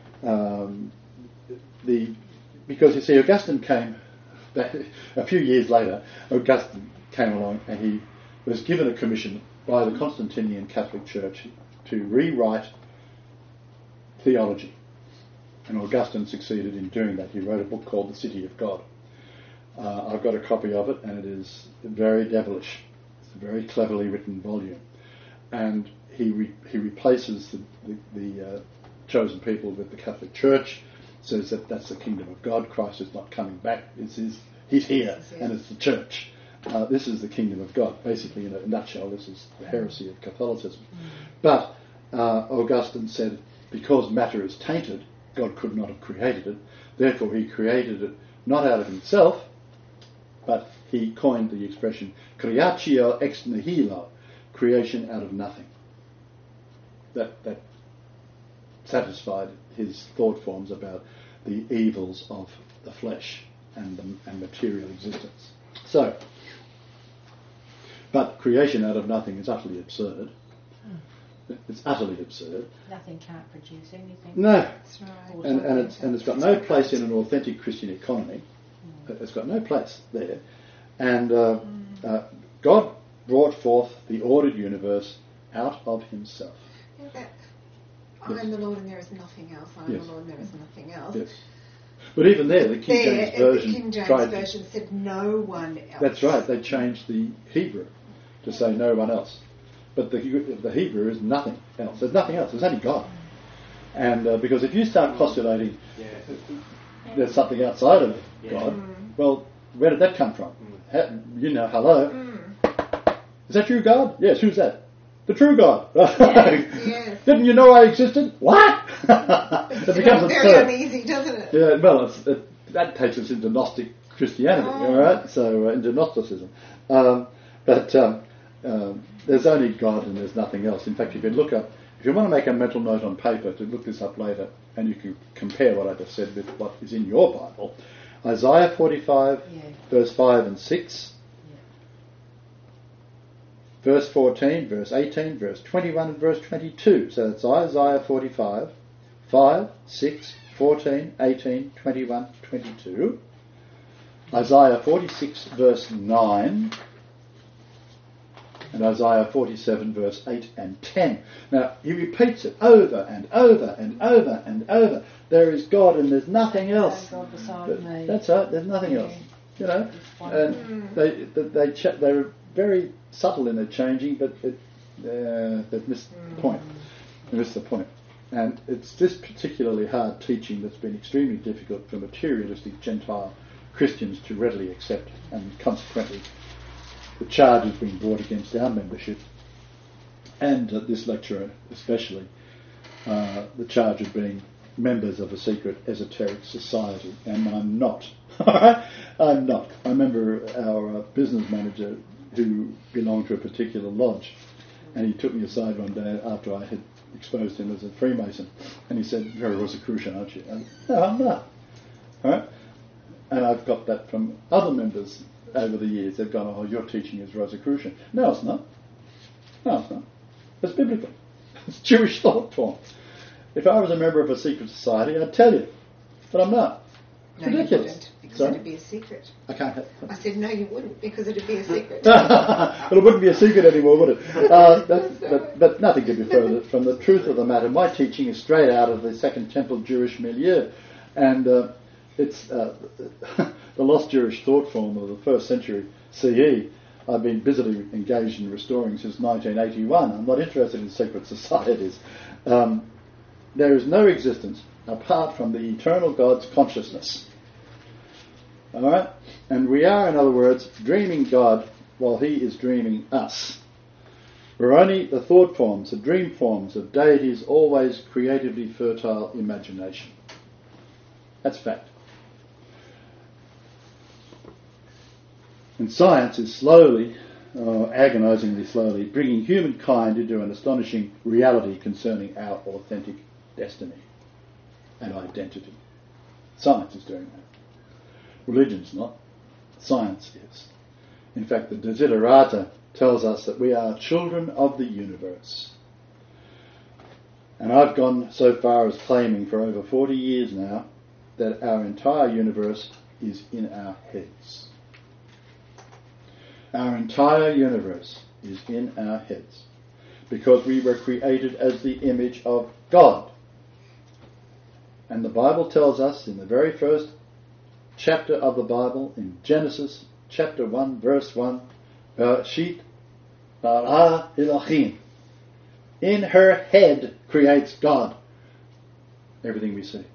because you see, Augustine came a few years later. Augustine came along and he was given a commission by the Constantinian Catholic Church to rewrite theology. And Augustine succeeded in doing that. He wrote a book called The City of God. I've got a copy of it, and it is very devilish. It's a very cleverly written volume. And he replaces the chosen people with the Catholic Church, says that that's the kingdom of God. Christ is not coming back. He's here, and it's the church. This is the kingdom of God. Basically, in a nutshell, this is the heresy of Catholicism. But Augustine said, because matter is tainted, God could not have created it. Therefore, he created it not out of himself, but he coined the expression creatio ex nihilo, creation out of nothing. That satisfied his thought forms about the evils of the flesh and material existence. So, but creation out of nothing is utterly absurd. It's utterly absurd. Nothing can't produce anything. No. That's right. And it's got no place in an authentic Christian economy. It's got no place there. And God brought forth the ordered universe out of himself. I am the Lord and there is nothing else. I am the Lord and there is nothing else. Yes. But even there, the King James Version said no one else. That's right. They changed the Hebrew to say no one else. But the Hebrew is nothing else. There's nothing else. There's only God. And because if you start postulating there's something outside of God, well, where did that come from? Hello. Is that you, God? Yes. Who's that? The true God. Yes. Didn't you know I existed? What? It becomes very uneasy, doesn't it? Yeah. Well, that takes us into Gnostic Christianity, all right? So into Gnosticism. But there's only God and there's nothing else. In fact, if you want to make a mental note on paper to look this up later, and you can compare what I just said with what is in your Bible, Isaiah 45, verse 5 and 6. Verse 14, verse 18, verse 21 and verse 22. So it's Isaiah 45, 5, 6, 14, 18, 21, 22. Isaiah 46, verse 9. And Isaiah 47, verse 8 and 10. Now, he repeats it over and over and over and over. There is God and there's nothing else. God beside me. That's right, there's nothing else. You know, and they're very subtle in their changing, but they've missed the point. They missed the point. And it's this particularly hard teaching that's been extremely difficult for materialistic Gentile Christians to readily accept, and consequently the charge has been brought against our membership, and this lecturer especially, the charge of being members of a secret esoteric society, and I'm not. I'm not. I remember our business manager who belonged to a particular lodge, and he took me aside one day after I had exposed him as a Freemason, and he said, "You're a Rosicrucian, aren't you?" And, no, I'm not. All right? And I've got that from other members over the years. They've gone, "Oh, your teaching is Rosicrucian." No, it's not. No, it's not. It's biblical. It's Jewish thought form. If I was a member of a secret society, I'd tell you. But I'm not. It's ridiculous. You wouldn't, because it'd be a secret. I can't have I said, no, you wouldn't, because it'd be a secret. Well, it wouldn't be a secret anymore, would it? But nothing could be further from the truth of the matter. My teaching is straight out of the Second Temple Jewish milieu. And it's the lost Jewish thought form of the 1st century CE. I've been busily engaged in restoring since 1981. I'm not interested in secret societies. There is no existence apart from the eternal God's consciousness. All right? And we are, in other words, dreaming God while he is dreaming us. We're only the thought forms, the dream forms of deity's always creatively fertile imagination. That's fact. And science is slowly, agonizingly slowly, bringing humankind into an astonishing reality concerning our authentic destiny and identity. Science is doing that. Religion's not. Science is. In fact, the Desiderata tells us that we are children of the universe. And I've gone so far as claiming for over 40 years now that our entire universe is in our heads. Our entire universe is in our heads because we were created as the image of God. And the Bible tells us in the very first chapter of the Bible, in Genesis chapter 1, verse 1, Bereshit bara Elohim. In her head creates God everything we see.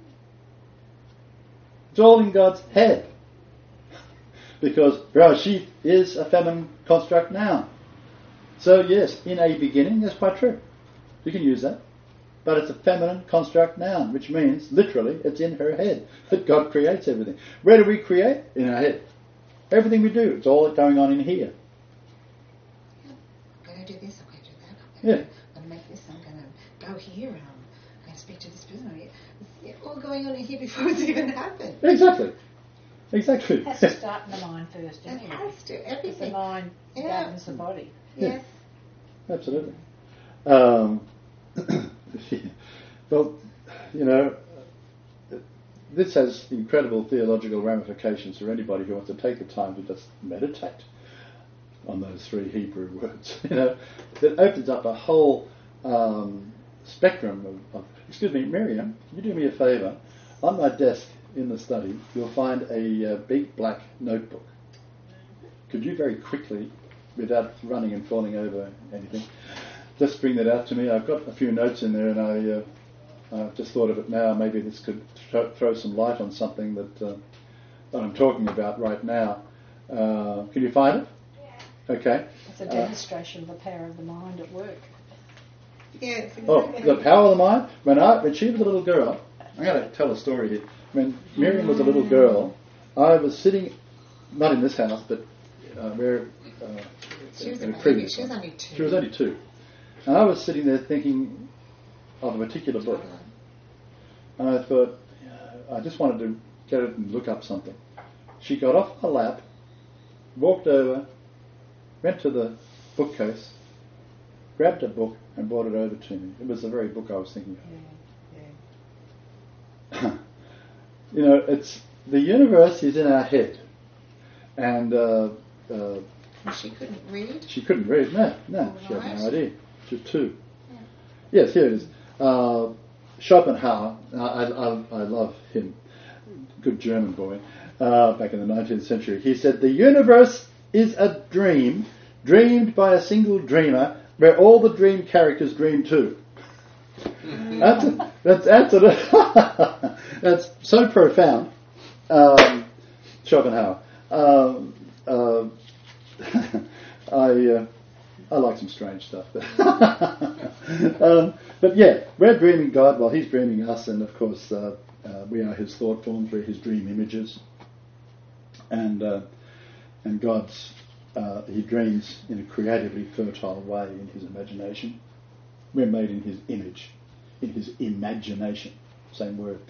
It's all in God's head. Because Bereshit is a feminine construct noun. So yes, in a beginning, that's quite true. You can use that. But it's a feminine construct noun, which means, literally, it's in her head that God creates everything. Where do we create? In our head. Everything we do, it's all going on in here. I'm going to do this, I'm going to do that, I'm going to make this, I'm going to go here, I'm going to speak to this person. It's all going on in here before it's even happened. Exactly. Exactly. It has to start in the mind first, doesn't it? It has to, everything. The mind governs the body. Yes. Absolutely. Well, you know, this has incredible theological ramifications for anybody who wants to take the time to just meditate on those 3 Hebrew words. You know, it opens up a whole spectrum of. Excuse me, Miriam, can you do me a favour? On my desk in the study, you'll find a big black notebook. Could you very quickly, without running and falling over anything, just bring that out to me? I've got a few notes in there, and I've just thought of it now. Maybe this could throw some light on something that I'm talking about right now. Can you find it? Yeah. Okay. It's a demonstration of the power of the mind at work. Yes. Exactly. Oh, the power of the mind. When she was a little girl, I'm going to tell a story here. When Miriam was a little girl, I was sitting, not in this house, but she was only 2. She was only 2. And I was sitting there thinking of a particular book. And I thought, I just wanted to get it and look up something. She got off my lap, walked over, went to the bookcase, grabbed a book and brought it over to me. It was the very book I was thinking of. You know, it's the universe is in our head. And she couldn't read? She couldn't read, no. She had no idea. She was 2. Yeah. Yes, here it is. Schopenhauer, I love him, good German boy, back in the 19th century. He said, the universe is a dream, dreamed by a single dreamer, where all the dream characters dream too. That's so profound. Schopenhauer. I like some strange stuff. But yeah, we're dreaming God while He's dreaming us, and of course we are His thought forms, we're His dream images. And God's He dreams in a creatively fertile way in His imagination. We're made in His image, in His imagination. Same word.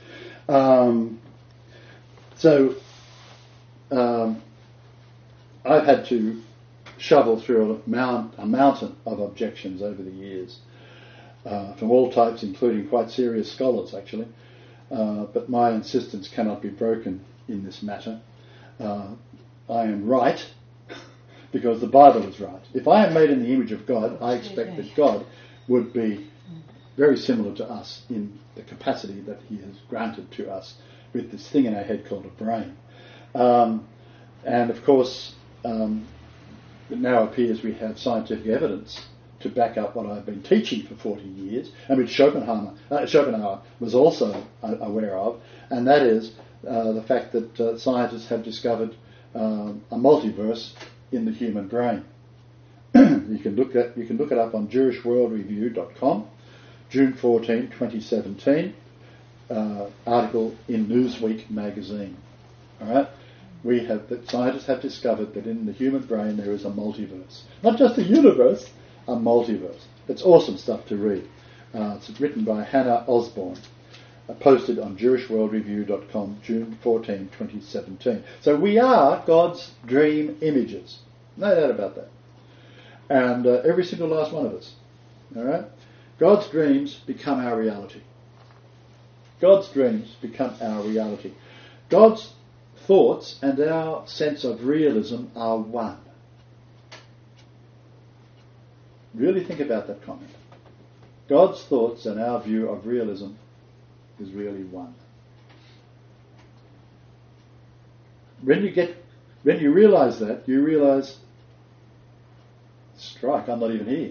I've had to shovel through a mountain of objections over the years, from all types, including quite serious scholars, actually. But my insistence cannot be broken in this matter. I am right because the Bible is right. If I am made in the image of God, I expect that God would be very similar to us in the capacity that He has granted to us with this thing in our head called a brain. And of course, it now appears we have scientific evidence to back up what I've been teaching for 40 years, and which Schopenhauer was also aware of, and that is the fact that scientists have discovered a multiverse in the human brain. You can look it up on JewishWorldReview.com, June 14, 2017, article in Newsweek magazine. All right. Scientists have discovered that in the human brain there is a multiverse. Not just a universe, a multiverse. It's awesome stuff to read. It's written by Hannah Osborne, posted on JewishWorldReview.com, June 14, 2017. So we are God's dream images. No doubt about that. And every single last one of us. All right? God's dreams become our reality. God's dreams become our reality. God's thoughts and our sense of realism are one. Really think about that comment. God's thoughts and our view of realism is really one. When you realise that, you realise, strike, I'm not even here.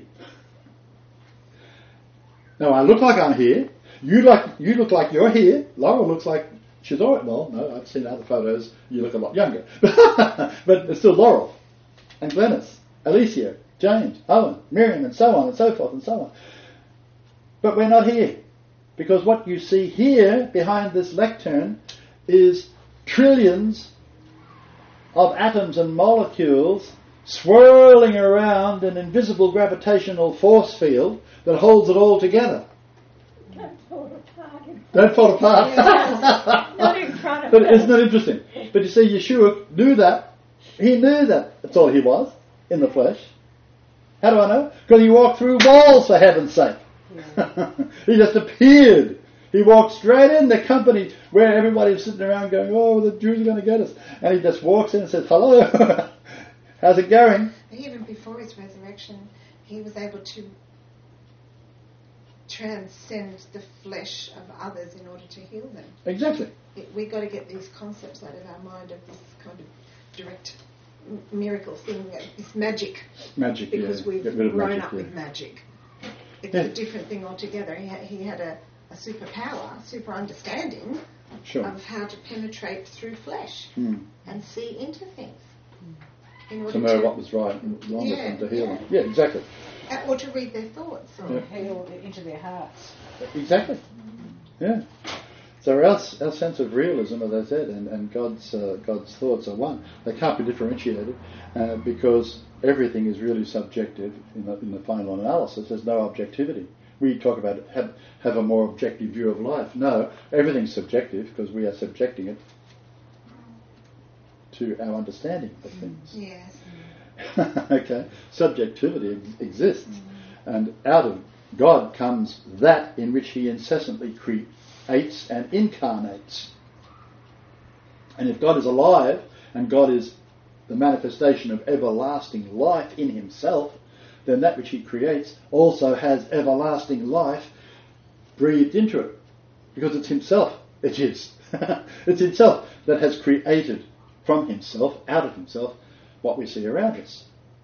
No, I look like I'm here. You look like you're here. Laurel looks like she's all right. Well, no, I've seen other photos. You look a lot younger. But it's still Laurel and Glenys, Alicia, James, Owen, Miriam, and so on and so forth and so on. But we're not here. Because what you see here behind this lectern is trillions of atoms and molecules swirling around an invisible gravitational force field that holds it all together. Don't fall apart. Don't fall apart. Not in front of But isn't that interesting? But you see, Yeshua knew that. He knew that. That's all he was, in the flesh. How do I know? Because he walked through walls, for heaven's sake. Yeah. He just appeared. He walked straight in the company where everybody was sitting around going, oh, the Jews are going to get us. And he just walks in and says, hello, how's it going? Even before his resurrection, he was able to transcend the flesh of others in order to heal them. Exactly. We've got to get these concepts out of our mind of this kind of direct miracle thing, this magic. Magic, because we've grown up with magic. It's a different thing altogether. He had a superpower, super understanding of how to penetrate through flesh and see into things. To know what was right and wrong with them, to heal them. Yeah, exactly. Or to read their thoughts. Or heal into their hearts. Exactly. Yeah. So our sense of realism, as I said, and God's thoughts are one. They can't be differentiated because everything is really subjective in the final analysis. There's no objectivity. We talk about have a more objective view of life. No, everything's subjective because we are subjecting it to our understanding of things. Yes. Okay, subjectivity exists, and out of God comes that in which He incessantly creates and incarnates. And if God is alive, and God is the manifestation of everlasting life in Himself, then that which He creates also has everlasting life breathed into it, because it's Himself. It is. It's Himself that has created from Himself, out of Himself, what we see around us.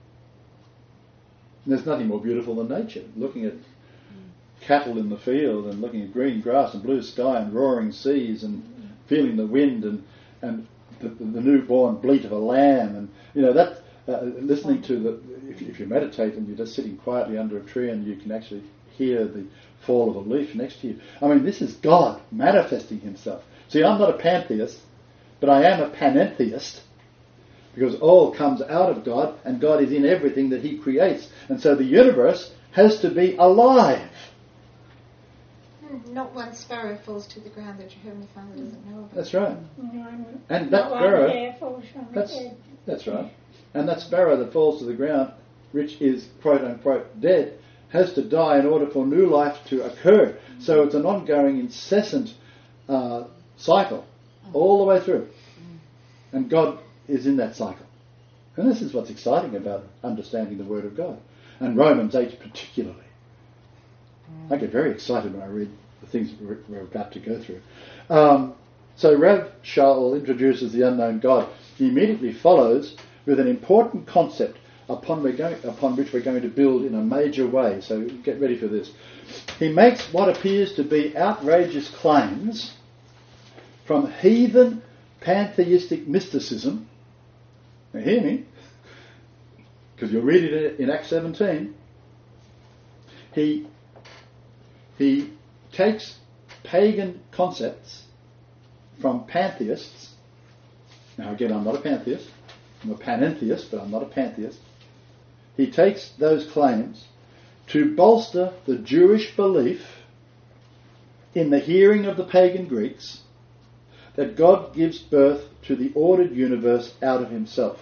And there's nothing more beautiful than nature. Looking at cattle in the field and looking at green grass and blue sky and roaring seas and feeling the wind and the newborn bleat of a lamb, and that listening to if you meditate and you're just sitting quietly under a tree and you can actually hear the fall of a leaf next to you. I mean, this is God manifesting Himself. See, I'm not a pantheist, but I am a panentheist, because all comes out of God, and God is in everything that He creates. And so the universe has to be alive. Not one sparrow falls to the ground that your Heavenly Father doesn't know about. That's right. No, and that sparrow, falls from that's right. And that sparrow that falls to the ground, which is quote unquote dead, has to die in order for new life to occur. So it's an ongoing, incessant cycle all the way through. And God is in that cycle. And this is what's exciting about understanding the Word of God. And Romans 8 particularly. I get very excited when I read the things we're about to go through. So Rav Shaul introduces the unknown God. He immediately follows with an important concept upon which we're going to build in a major way. So get ready for this. He makes what appears to be outrageous claims from heathen pantheistic mysticism. Now hear me, because you'll read it in Acts 17. He takes pagan concepts from pantheists. Now again, I'm not a pantheist. I'm a panentheist, but I'm not a pantheist. He takes those claims to bolster the Jewish belief in the hearing of the pagan Greeks that God gives birth to the ordered universe out of Himself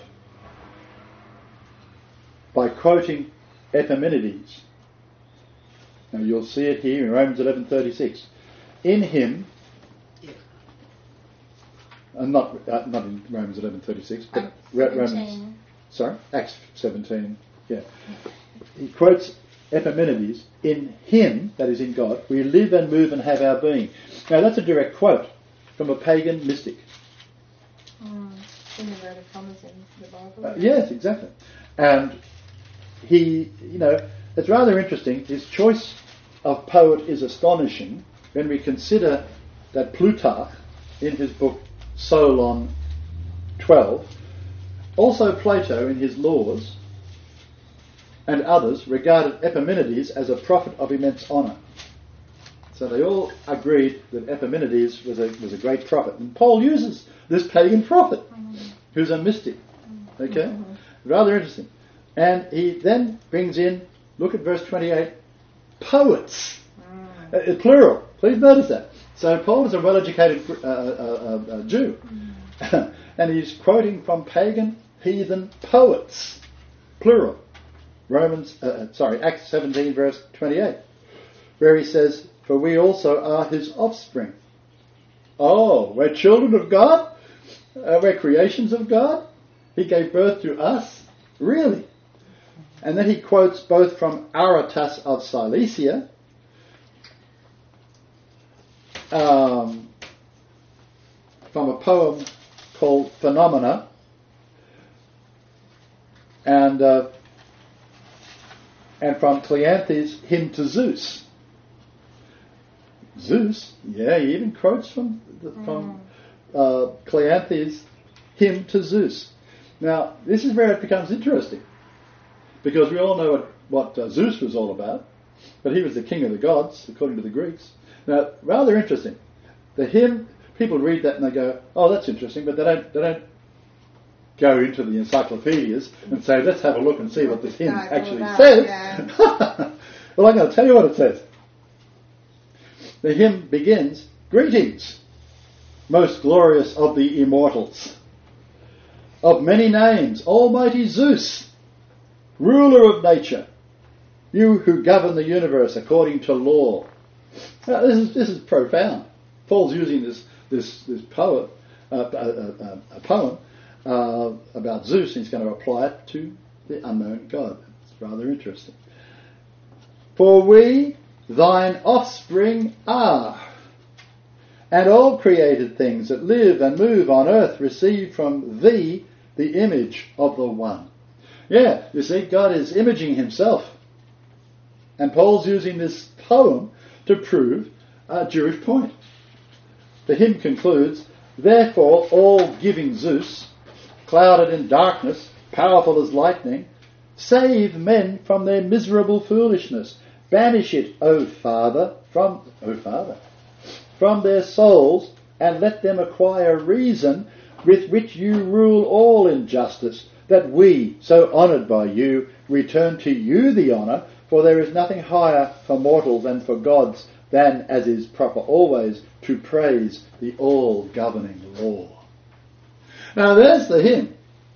by quoting Epimenides. Now you'll see it here in Romans 11:36. In Him, not in Romans 11:36, but Romans. Sorry, Acts 17. Yeah, he quotes Epimenides. In Him, that is in God, we live and move and have our being. Now that's a direct quote from a pagan mystic. In the inverted commas in the Bible. Yes, exactly. And he, it's rather interesting. His choice of poet is astonishing when we consider that Plutarch, in his book Solon 12, also Plato in his Laws, and others regarded Epimenides as a prophet of immense honour. So they all agreed that Epimenides was a great prophet. And Paul uses this pagan prophet, who's a mystic. Okay? Rather interesting. And he then brings in, look at verse 28, poets. Plural. Please notice that. So Paul is a well-educated Jew. And he's quoting from pagan, heathen poets. Plural. Acts 17 verse 28. Where he says, for we also are His offspring. Oh, we're children of God? We're creations of God? He gave birth to us? Really? And then he quotes both from Aretas of Cilicia, from a poem called Phenomena, and from Cleanthes' Hymn to Zeus. Zeus, yeah, he even quotes from Cleanthes' Hymn to Zeus. Now, this is where it becomes interesting, because we all know what Zeus was all about, but he was the king of the gods, according to the Greeks. Now, rather interesting. The hymn, people read that and they go, "Oh, that's interesting," but they don't go into the encyclopedias and say, "Let's have a look and see what this hymn actually says." Yeah. Well, I'm going to tell you what it says. The hymn begins, "Greetings, most glorious of the immortals. Of many names, almighty Zeus, ruler of nature, you who govern the universe according to law." Now, this is profound. Paul's using this poem, a poem about Zeus, and he's going to apply it to the unknown God. It's rather interesting. "For we thine offspring are, and all created things that live and move on earth receive from thee the image of the One." Yeah, you see, God is imaging himself. And Paul's using this poem to prove a Jewish point. The hymn concludes, "Therefore all giving Zeus, clouded in darkness, powerful as lightning, save men from their miserable foolishness. Banish it, O Father, from their souls, and let them acquire reason with which you rule all injustice, that we, so honoured by you, return to you the honour, for there is nothing higher for mortals and for gods than, as is proper always, to praise the all-governing law." Now there's the hymn.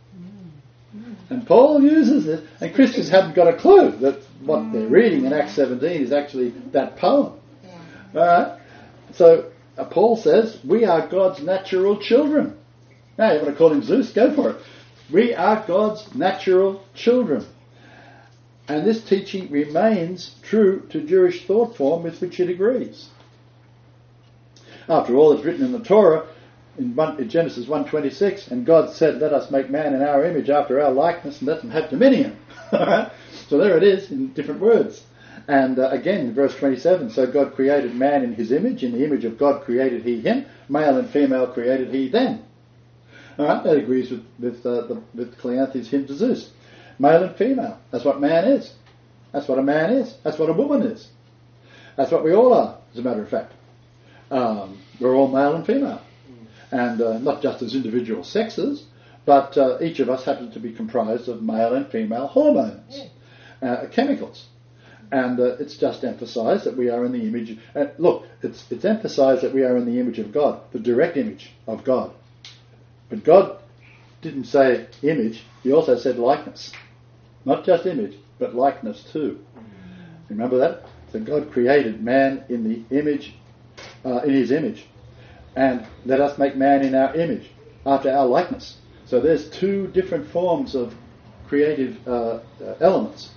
And Paul uses this, and Christians haven't got a clue that what they're reading in Acts 17 is actually that poem. Alright? So Paul says, we are God's natural children. Now you want to call him Zeus? Go for it. We are God's natural children. And this teaching remains true to Jewish thought form with which it agrees. After all, it's written in the Torah, in Genesis 1:26, and God said, "Let us make man in our image after our likeness and let them have dominion." So there it is in different words. And again in verse 27, "So God created man in his image, in the image of God created he him, male and female created he them." Alright, that agrees with Cleanthes' Hymn to Zeus. Male and female, that's what man is. That's what a man is. That's what a woman is. That's what we all are, as a matter of fact. We're all male and female. And not just as individual sexes, but each of us happens to be comprised of male and female hormones, chemicals. And it's just emphasised that we are in the image. Look, it's emphasised that we are in the image of God, the direct image of God. But God didn't say image, he also said likeness. Not just image, but likeness too. Remember that? So God created man in the image, in his image. And let us make man in our image, after our likeness. So there's two different forms of creative elements.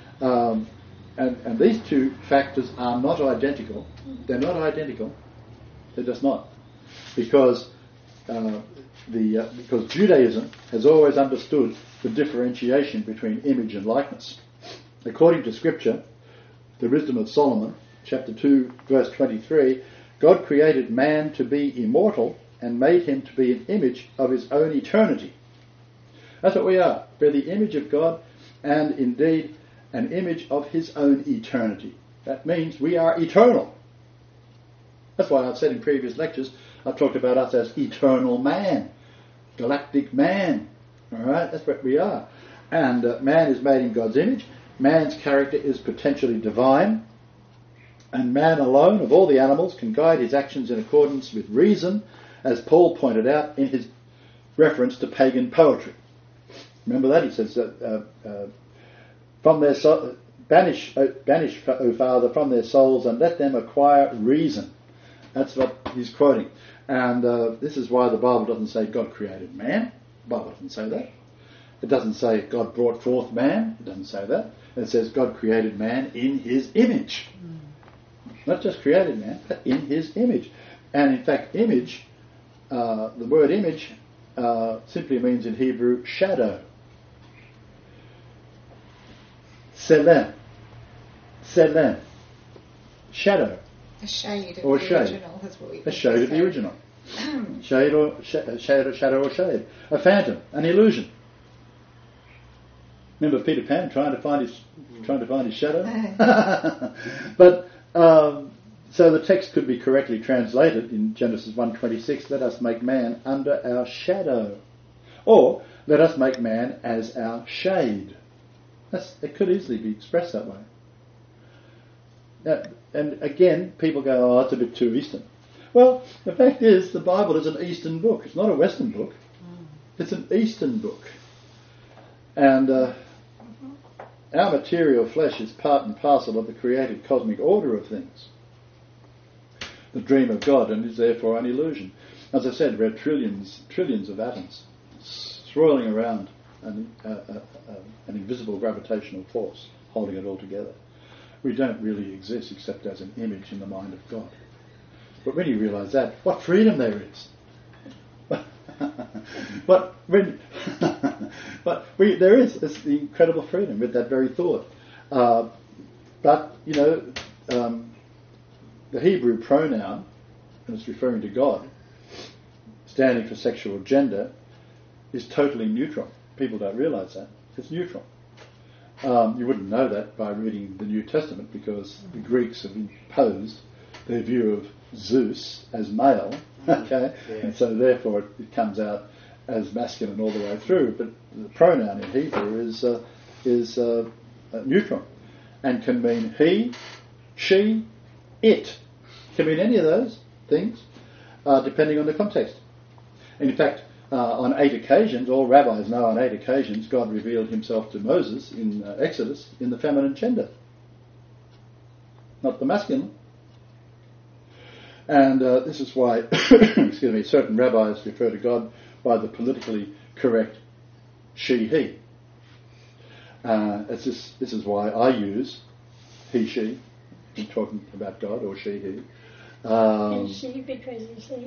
And these two factors are not identical. They're not identical. They're just not. Because Judaism has always understood the differentiation between image and likeness. According to Scripture, the Wisdom of Solomon, chapter 2, verse 23, God created man to be immortal and made him to be an image of his own eternity. That's what we are. We're the image of God and indeed an image of his own eternity. That means we are eternal. That's why I've said in previous lectures, I've talked about us as eternal man, galactic man. Alright, that's what we are. And man is made in God's image. Man's character is potentially divine. And man alone, of all the animals, can guide his actions in accordance with reason, as Paul pointed out in his reference to pagan poetry. Remember that? He says that from their banish, O Father, from their souls, and let them acquire reason. That's what he's quoting. And this is why the Bible doesn't say God created man. The Bible doesn't say that. It doesn't say God brought forth man. It doesn't say that. It says God created man in his image. Not just created man, but in his image. And in fact, image, the word image simply means in Hebrew shadow. Selem. Selem. Shadow. A shade of or the shade. original is what we A shade of say. the original. Shade or shadow or shade. A phantom, an illusion. Remember Peter Pan trying to find his shadow? But so the text could be correctly translated in Genesis 1:26, let us make man under our shadow. Or let us make man as our shade. It could easily be expressed that way. Now, and again, people go, it's a bit too Eastern. Well, the fact is, the Bible is an Eastern book. It's not a Western book. It's an Eastern book. And our material flesh is part and parcel of the created cosmic order of things. The dream of God, and is therefore an illusion. As I said, we're trillions of atoms swirling around an invisible gravitational force holding it all together. We don't really exist except as an image in the mind of God. But when you realise that, what freedom there is! There is the incredible freedom with that very thought. But you know, the Hebrew pronoun, and it's referring to God, standing for sexual gender, is totally neutral. People don't realise that. It's neutral. You wouldn't know that by reading the New Testament, because the Greeks have imposed their view of Zeus as male, okay, and so therefore it comes out as masculine all the way through. But the pronoun in Hebrew is neutral, and can mean he, she, it. Can mean any of those things, depending on the context. And in fact, on 8 occasions, all rabbis know on 8 occasions, God revealed himself to Moses in Exodus in the feminine gender, not the masculine. And this is why, excuse me, certain rabbis refer to God by the politically correct she, he. This is why I use he, she in talking about God, or she, he. And she because he's he.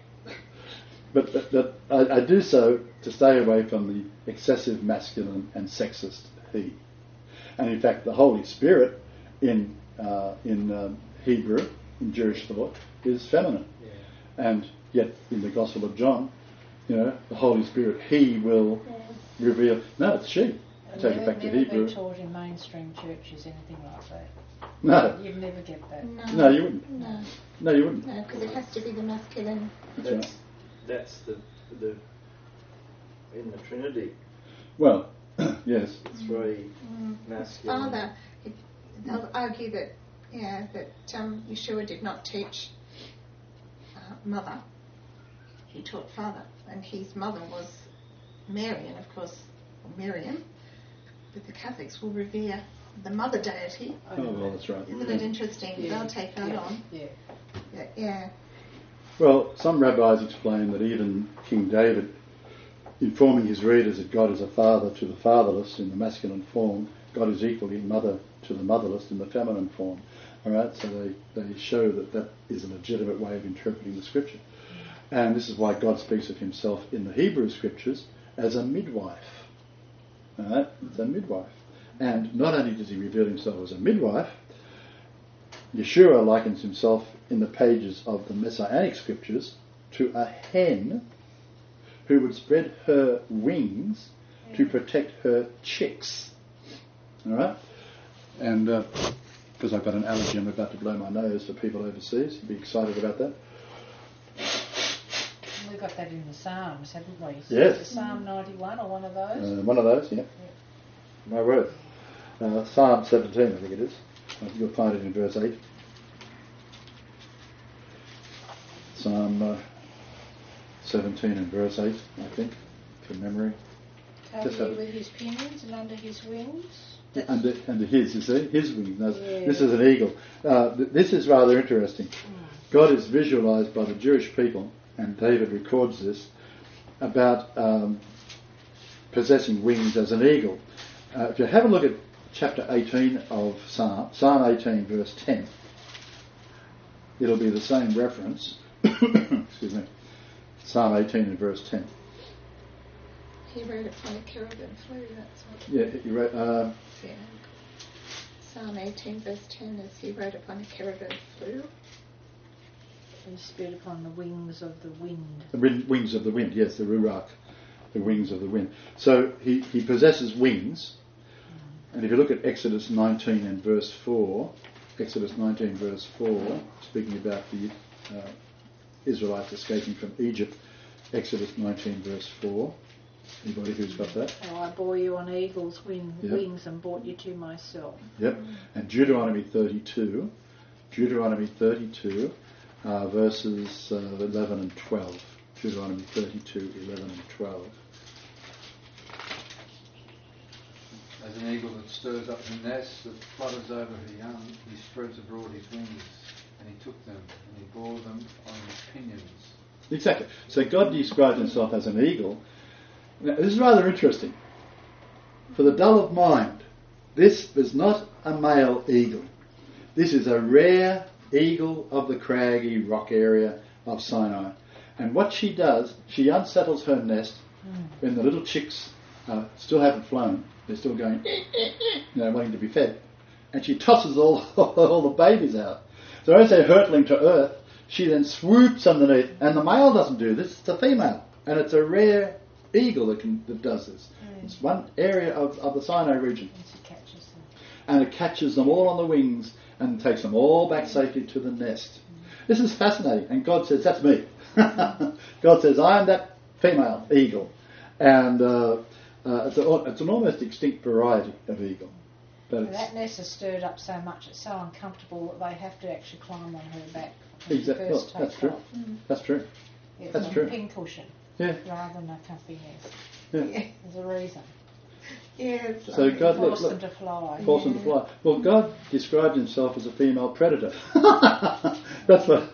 But I do so to stay away from the excessive masculine and sexist he. And in fact, the Holy Spirit in Hebrew, in Jewish thought, is feminine. Yeah. And yet, in the Gospel of John, the Holy Spirit, he will reveal. No, it's she. Take it back to Hebrew. Never been taught in mainstream churches anything like that. No. You'd never get that. No, you wouldn't. No, you wouldn't. No, because it has to be the masculine. That's right. That's the in the Trinity. Well, yes. 3 masculine. Father, they'll argue that Yeshua did not teach mother. He taught father, and his mother was Mary, and of course Miriam. But the Catholics will revere the mother deity. Oh, well, that's right. Isn't it interesting? Yeah. They'll take that on. Yeah. Well, some rabbis explain that even King David, informing his readers that God is a father to the fatherless in the masculine form, God is equally mother to the motherless in the feminine form. All right, so they show that is a legitimate way of interpreting the scripture. And this is why God speaks of himself in the Hebrew scriptures as a midwife. All right, it's a midwife. And not only does he reveal himself as a midwife, Yeshua likens himself in the pages of the Messianic scriptures to a hen who would spread her wings to protect her chicks. All right? And because I've got an allergy, I'm about to blow my nose for people overseas. You'd be excited about that. We've got that in the Psalms, haven't we? Yes. Psalm 91 or one of those? One of those, yeah. My word. Psalm 17, I think it is. I think you'll find it in verse 8. Psalm 17 and verse 8, I think, from memory. Cover you with his pinions and under his wings. Under his, you see, his wings. No, this is an eagle. This is rather interesting. God is visualised by the Jewish people, and David records this, about possessing wings as an eagle. If you have a look at chapter 18 of Psalm 18 verse 10, it'll be the same reference. excuse me, Psalm 18 and verse 10. He rode upon a cherub and flew, that's what... Yeah, he wrote... yeah. Psalm 18 verse 10 is he rode upon a cherub and flew. He sped upon the wings of the wind. The wings of the wind, yes, the ruach, the wings of the wind. So he possesses wings. And if you look at Exodus 19 and verse 4, Exodus 19 verse 4, speaking about the Israelites escaping from Egypt, Exodus 19 verse 4. Anybody who's got that? Oh, I bore you on eagle's wings and brought you to myself. Yep. And Deuteronomy 32, verses 11 and 12. Deuteronomy 32, 11 and 12. As an eagle that stirs up the nest, that flutters over her young, he spreads abroad his wings, and he took them, and he bore them on his pinions. Exactly. So God describes himself as an eagle. Now, this is rather interesting. For the dull of mind, this is not a male eagle. This is a rare eagle of the craggy rock area of Sinai. And what she does, she unsettles her nest when the little chicks still haven't flown. They're still going, wanting to be fed. And she tosses all the babies out. So as they're hurtling to earth, she then swoops underneath. And the male doesn't do this, it's a female. And it's a rare eagle that does this. It's one area of the Sinai region. And she catches them. And it catches them all on the wings and takes them all back safely to the nest. This is fascinating. And God says, that's me. God says, I am that female eagle. And it's an almost extinct variety of eagle. But that nest is stirred up so much, it's so uncomfortable that they have to actually climb on her back. Exactly. Well, that's true. That's true. Yeah, that's it's true. a pincushion rather than a comfy nest. Yeah. There's a reason. Yeah. So God forced them to fly. Forced them to fly. Well, God described himself as a female predator. That's what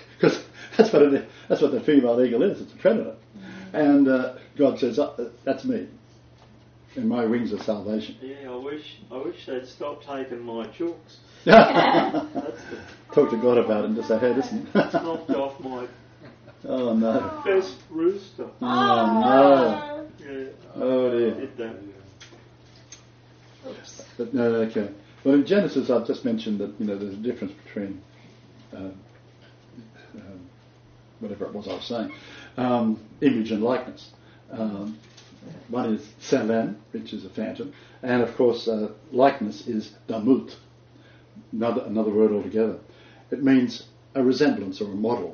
the female eagle is. It's a predator. And God says, that's me. And my wings are salvation. Yeah, I wish they'd stop taking my chooks. Talk to God about it and just say, hey, listen. Knocked off my oh no. best rooster. Oh no. Yeah. Oh dear. Did that. Oops. But no, okay. Well, in Genesis, I've just mentioned that there's a difference between whatever it was I was saying, image and likeness. One is salam, which is a phantom, and of course likeness is damut, another word altogether. It means a resemblance or a model.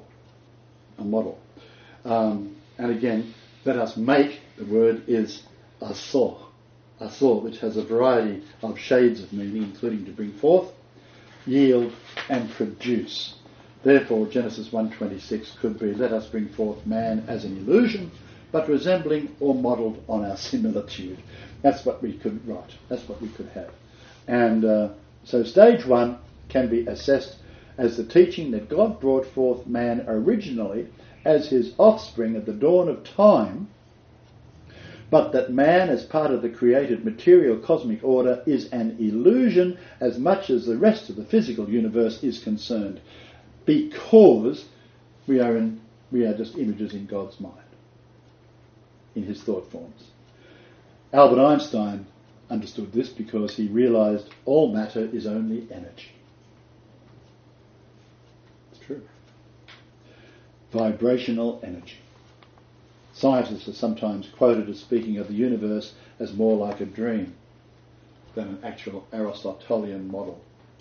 And again, let us make, the word is asor, which has a variety of shades of meaning, including to bring forth, yield, and produce. Therefore, Genesis 1:26 could be, let us bring forth man as an illusion, but resembling or modelled on our similitude. That's what we could write. That's what we could have. And so stage one can be assessed as the teaching that God brought forth man originally as his offspring at the dawn of time, but that man, as part of the created material cosmic order, is an illusion as much as the rest of the physical universe is concerned, because we are just images in God's mind, in his thought forms. Albert Einstein understood this because he realised all matter is only energy. It's true. Vibrational energy. Scientists are sometimes quoted as speaking of the universe as more like a dream than an actual Aristotelian model.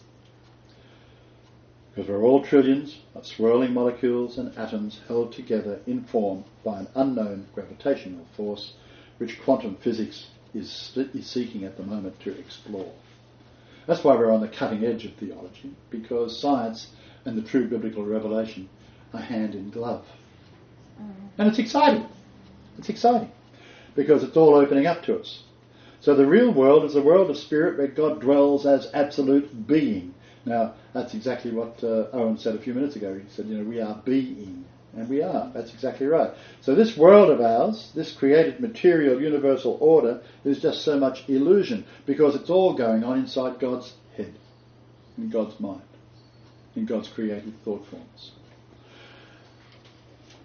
Because we're all trillions of swirling molecules and atoms held together in form by an unknown gravitational force which quantum physics is seeking at the moment to explore. That's why we're on the cutting edge of theology, because science and the true biblical revelation are hand in glove. And it's exciting. It's exciting because it's all opening up to us. So the real world is a world of spirit where God dwells as absolute being. Now, that's exactly what Owen said a few minutes ago. He said, we are being. And we are. That's exactly right. So this world of ours, this created material universal order, is just so much illusion because it's all going on inside God's head, in God's mind, in God's creative thought forms.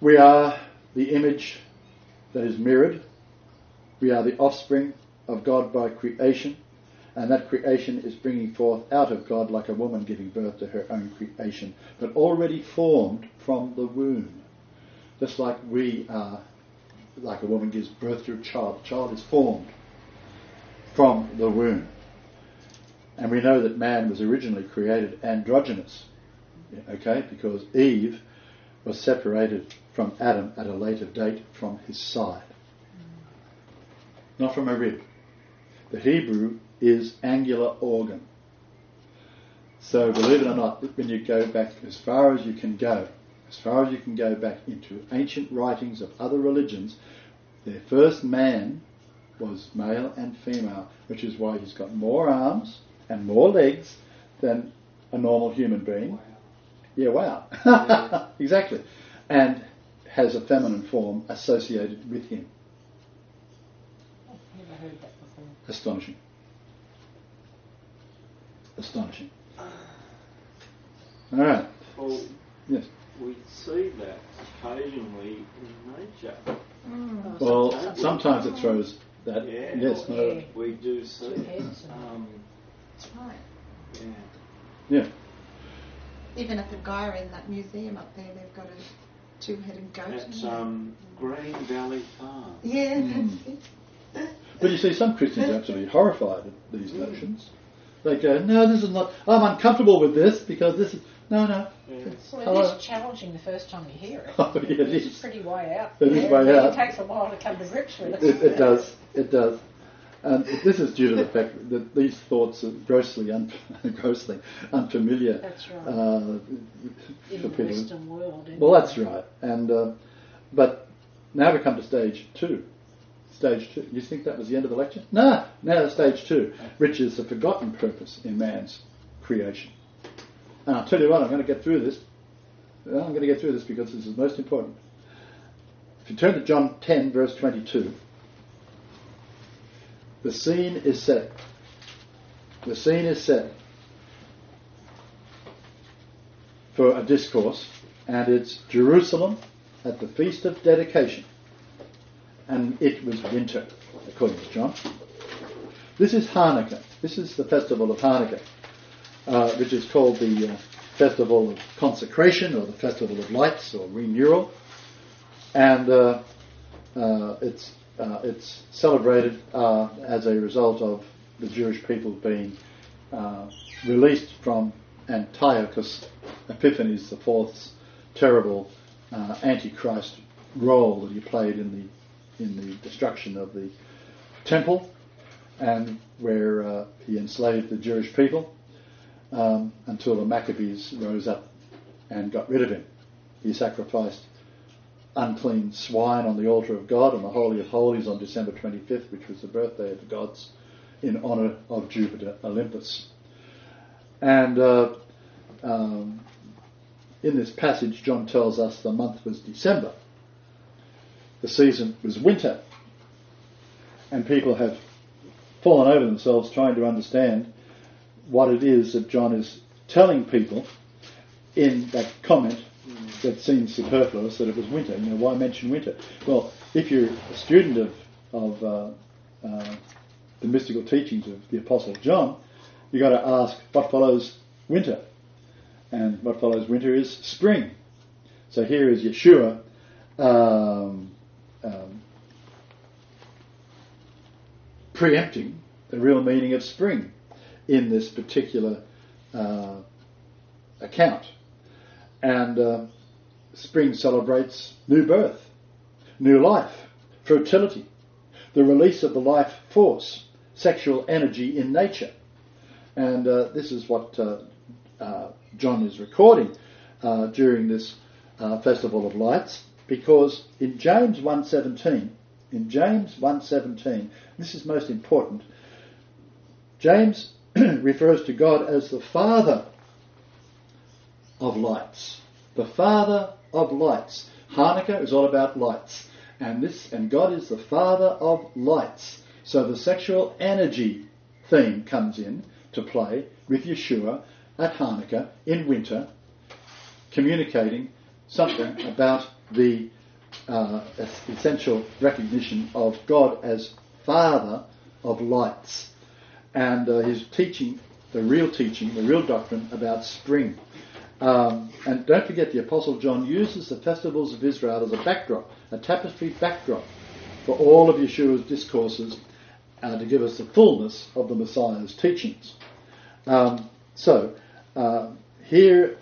We are the image that is mirrored. We are the offspring of God by creation, and that creation is bringing forth out of God like a woman giving birth to her own creation, but already formed from the womb. Just like we are, like a woman gives birth to a child. The child is formed from the womb. And we know that man was originally created androgynous, okay, because Eve was separated from Adam at a later date from his side, not from a rib. The Hebrew is angular organ. So believe it or not, when you go back as far as you can go back into ancient writings of other religions, their first man was male and female, which is why he's got more arms and more legs than a normal human being. Yeah, wow. Exactly. And has a feminine form associated with him. I've never heard that before. Astonishing. Astonishing. All right. Well, yes. We see that occasionally in nature. Well, sometimes it throws that. Yeah. Yes. No. We do see. Right. Yeah. Even at the Gyre in that museum up there, they've got a two-headed goat. That's Green Valley Farm. Yeah, that's it. But you see, some Christians are absolutely horrified at these notions. They go, no, this is not, I'm uncomfortable with this because this is, no. Yeah. Well, it is challenging the first time you hear it. Oh, yeah, it is. It's pretty way out. It is way out. It takes a while to come to grips with it. It does. And this is due to the fact that these thoughts are grossly unfamiliar. That's right. For In the people. Western world. Well, that's right. And but now we come to stage 2. Stage 2. You think that was the end of the lecture? No. Now stage 2, which is the forgotten purpose in man's creation. And I'll tell you what, I'm going to get through this. I'm going to get through this because this is most important. If you turn to John 10, verse 22, the scene is set. The scene is set for a discourse, and it's Jerusalem at the Feast of Dedication. And it was winter, according to John. This is Hanukkah. This is the festival of Hanukkah, which is called the Festival of Consecration, or the Festival of Lights, or Renewal. And it's celebrated as a result of the Jewish people being released from Antiochus Epiphanes IV's terrible Antichrist role that he played in the destruction of the temple, and where he enslaved the Jewish people until the Maccabees rose up and got rid of him. He sacrificed unclean swine on the altar of God in the Holy of Holies on December 25th, which was the birthday of the gods, in honour of Jupiter Olympus. And in this passage, John tells us the month was December. The season was winter. And people have fallen over themselves trying to understand what it is that John is telling people in that comment that seems superfluous, that it was winter. You know, why mention winter? Well, if you're a student of the mystical teachings of the Apostle John, you've got to ask what follows winter. And what follows winter is spring. So here is Yeshua preempting the real meaning of spring in this particular account. And spring celebrates new birth, new life, fertility, the release of the life force, sexual energy in nature. And this is what John is recording during this Festival of Lights, because in James 1:17, this is most important, James refers to God as the Father of lights. The Father of lights. Hanukkah is all about lights. And God is the Father of lights. So the sexual energy theme comes in to play with Yeshua at Hanukkah in winter, communicating something about the essential recognition of God as Father of lights. And his teaching, the real doctrine about spring. And don't forget, the Apostle John uses the festivals of Israel as a backdrop, a tapestry backdrop for all of Yeshua's discourses to give us the fullness of the Messiah's teachings. Here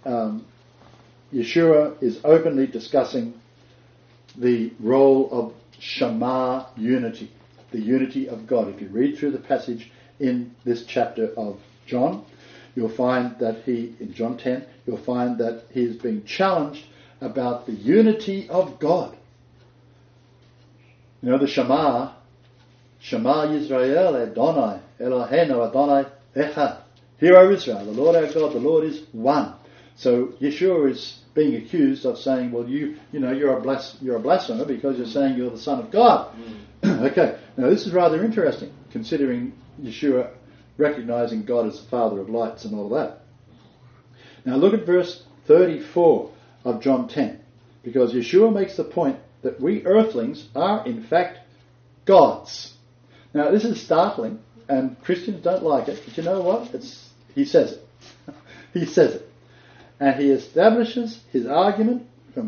Yeshua is openly discussing the role of Shema unity, the unity of God. If you read through the passage in this chapter of John, you'll find that in John 10, you'll find that he is being challenged about the unity of God. You know, the Shema Yisrael Adonai, Eloheinu Adonai Echad. Hear, O Israel, the Lord our God, the Lord is one. So Yeshua is being accused of saying, well, you're a blasphemer because you're saying you're the Son of God. Okay, now this is rather interesting, considering Yeshua recognizing God as the Father of lights and all that. Now look at verse 34 of John 10, because Yeshua makes the point that we earthlings are in fact gods. Now this is startling, and Christians don't like it, but you know what? He says it. He says it. And he establishes his argument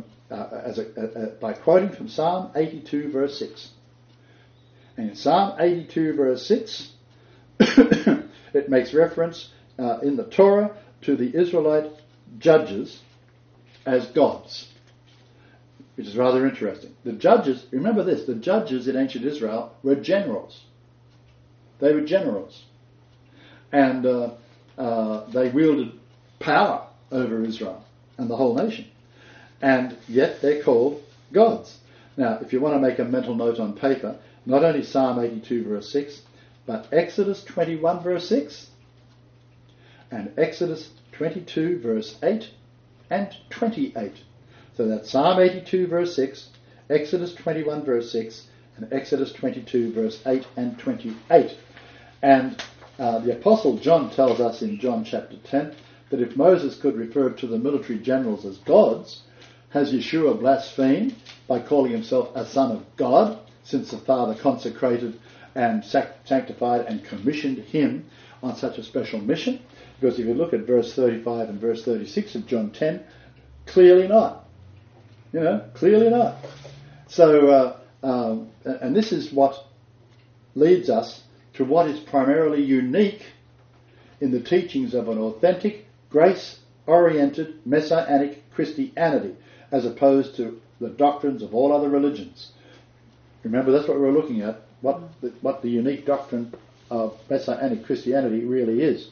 by quoting from Psalm 82 verse 6. And in Psalm 82 verse 6, it makes reference in the Torah to the Israelite judges as gods, which is rather interesting. The judges, remember this, the judges in ancient Israel were generals. They were generals. And they wielded power over Israel and the whole nation. And yet they're called gods. Now, if you want to make a mental note on paper, not only Psalm 82 verse 6, but Exodus 21 verse 6 and Exodus 22 verse 8 and 28. So that's Psalm 82 verse 6, Exodus 21 verse 6 and Exodus 22 verse 8 and 28. And the Apostle John tells us in John chapter 10 that if Moses could refer to the military generals as gods, has Yeshua blasphemed by calling himself a son of God, since the Father consecrated and sanctified and commissioned him on such a special mission? Because if you look at verse 35 and verse 36 of John 10, clearly not. Clearly not. So, and this is what leads us to what is primarily unique in the teachings of an authentic, grace-oriented, messianic Christianity, as opposed to the doctrines of all other religions. Remember, that's what we're looking at, what the unique doctrine of messianic Christianity really is.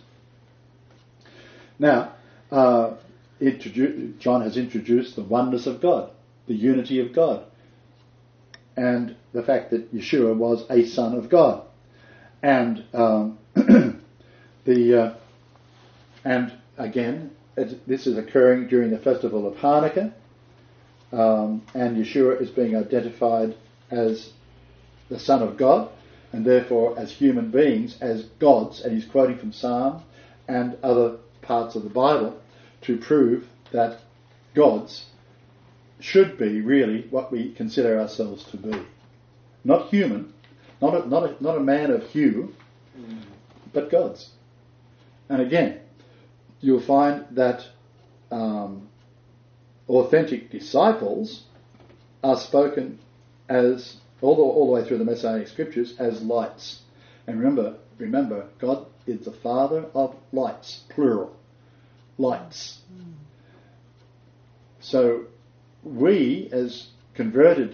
Now, John has introduced the oneness of God, the unity of God, and the fact that Yeshua was a son of God. And and again, this is occurring during the festival of Hanukkah, and Yeshua is being identified as the Son of God, and therefore as human beings, as gods, and he's quoting from Psalm and other parts of the Bible to prove that gods should be really what we consider ourselves to be. Not human, not a man of hue, but gods. And again, you'll find that authentic disciples are spoken as, all the way through the Messianic scriptures, as lights. And remember, God is the Father of lights, plural. Lights. So we, as converted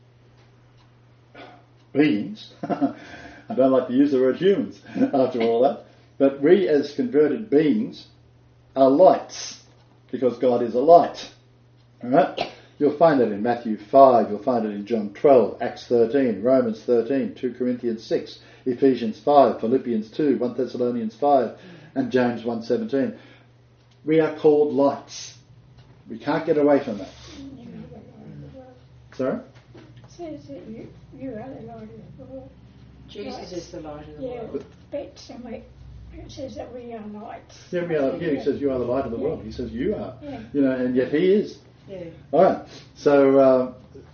beings, I don't like to use the word humans after all that, but we as converted beings are lights, because God is a light. Alright? You'll find that in Matthew 5, you'll find it in John 12, Acts 13, Romans 13, 2 Corinthians 6, Ephesians 5, Philippians 2, 1 Thessalonians 5, and James 1:17. We are called lights. We can't get away from that. Sorry? It says that you are the light of the world. Jesus is the light of the world. world. But somewhere it says that we are lights. Yeah, he says you are the light of the world. He says you are. Yeah. And yet he is Yeah. All right. So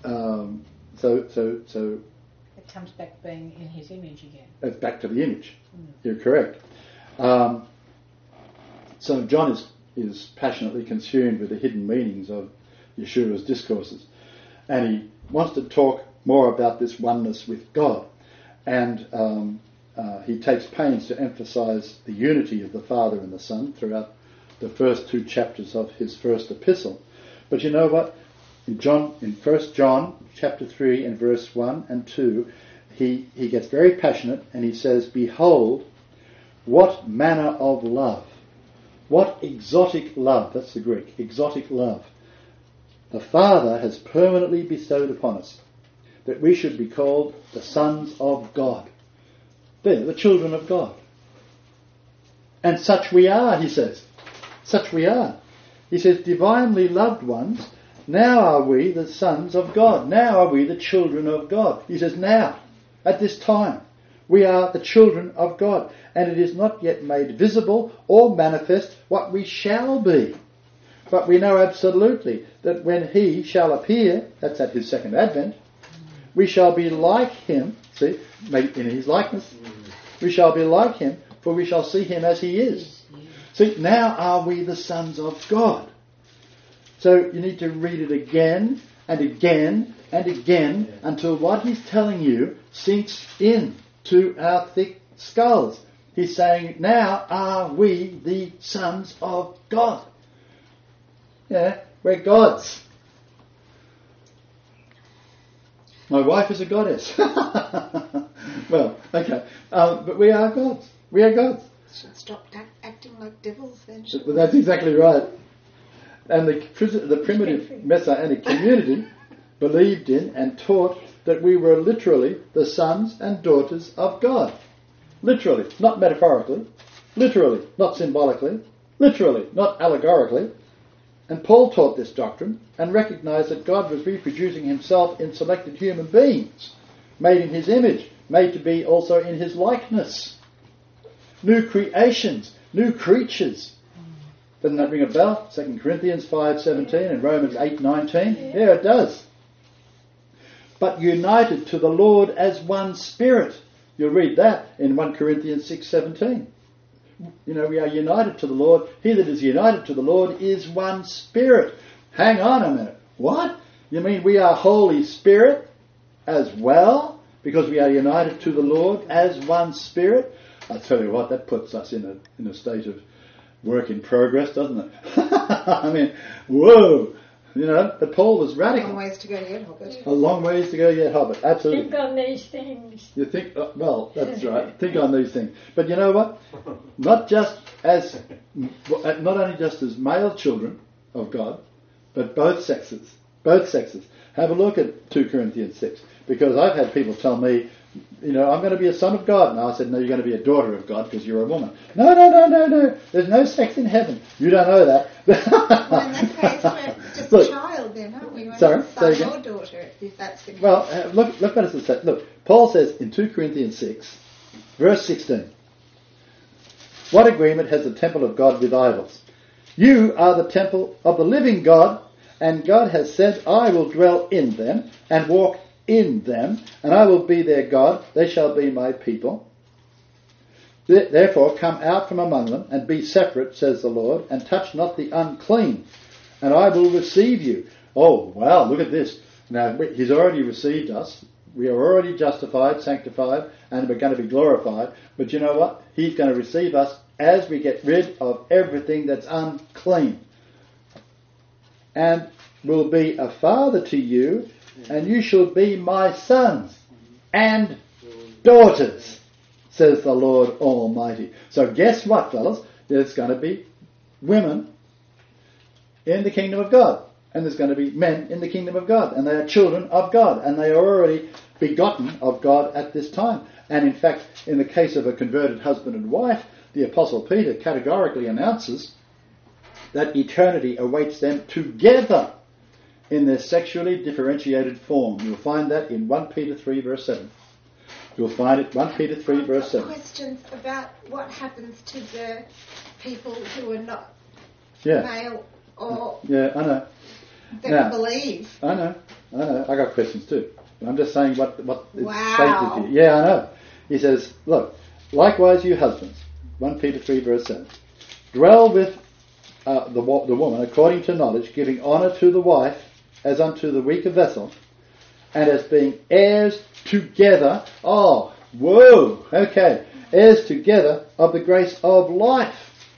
It comes back being in his image again. It's back to the image. You're correct. So John is passionately consumed with the hidden meanings of Yeshua's discourses, and he wants to talk more about this oneness with God, and he takes pains to emphasize the unity of the Father and the Son throughout the first 2 chapters of his first epistle. But you know what? In 1 John chapter 3 and verse 1 and 2, he gets very passionate and he says, "Behold, what manner of love, what exotic love," that's the Greek, exotic love, "the Father has permanently bestowed upon us, that we should be called the sons of God." They're the children of God. And such we are, he says. Such we are. He says, divinely loved ones, now are we the sons of God. Now are we the children of God. He says, now, at this time, we are the children of God. And it is not yet made visible or manifest what we shall be. But we know absolutely that when he shall appear, that's at his second advent, we shall be like him, see, made in his likeness. We shall be like him, for we shall see him as he is. See, now are we the sons of God. So you need to read it again and again and again until what he's telling you sinks in to our thick skulls. He's saying, now are we the sons of God. Yeah, we're gods. My wife is a goddess. Well, okay. But we are gods. We are gods. Should stop acting like devils then. That's exactly right. And the primitive Messianic community believed in and taught that we were literally the sons and daughters of God. Literally, not metaphorically. Literally, not symbolically. Literally, not allegorically. And Paul taught this doctrine and recognized that God was reproducing himself in selected human beings, made in his image, made to be also in his likeness. New creations, new creatures. Doesn't that ring a bell? 2 Corinthians 5:17 and Romans 8:19. Yeah, it does. But united to the Lord as one spirit. You'll read that in 1 Corinthians 6:17. You know, we are united to the Lord. He that is united to the Lord is one spirit. Hang on a minute. What? You mean we are Holy Spirit as well? Because we are united to the Lord as one spirit? I tell you what, that puts us in a state of work in progress, doesn't it? I mean, whoa! You know, but Paul was radical. A long ways to go yet, Hobbit. A long ways to go yet, Hobbit. Absolutely. Think on these things. You think, well, that's right. Think on these things. But you know what? Not only just as male children of God, but both sexes. Both sexes. Have a look at 2 Corinthians 6. Because I've had people tell me, you know, I'm going to be a son of God. And I said, no, you're going to be a daughter of God because you're a woman. No. There's no sex in heaven. You don't know that. Well, in that case, we're just a child then, aren't we? We're sorry? not son or daughter, if that's the case. Well, look what it says. Look, Paul says in 2 Corinthians 6, verse 16, what agreement has the temple of God with idols? You are the temple of the living God, and God has said, I will dwell in them and walk in them, and I will be their God, they shall be my people. Therefore come out from among them, and be separate, says the Lord, and touch not the unclean, and I will receive you. Oh, wow, look at this. Now, he's already received us. We are already justified, sanctified, and we're going to be glorified. But you know what? He's going to receive us as we get rid of everything that's unclean. And will be a father to you, and you shall be my sons and daughters, says the Lord Almighty. So guess what, fellas? There's going to be women in the kingdom of God, and there's going to be men in the kingdom of God, and they are children of God, and they are already begotten of God at this time. And in fact, in the case of a converted husband and wife, the Apostle Peter categorically announces that eternity awaits them together in their sexually differentiated form. You'll find that in 1 Peter 3 verse 7. You'll find it 1 Peter 3 verse 7. Questions about what happens to the people who are not male or... Yeah, I know. They can believe. I know. I got questions too. But I'm just saying what wow. stated here. Yeah, I know. He says, look, likewise you husbands, 1 Peter 3 verse 7, dwell with the woman according to knowledge, giving honour to the wife as unto the weaker vessel, and as being heirs together. Oh, whoa, okay. Heirs together of the grace of life.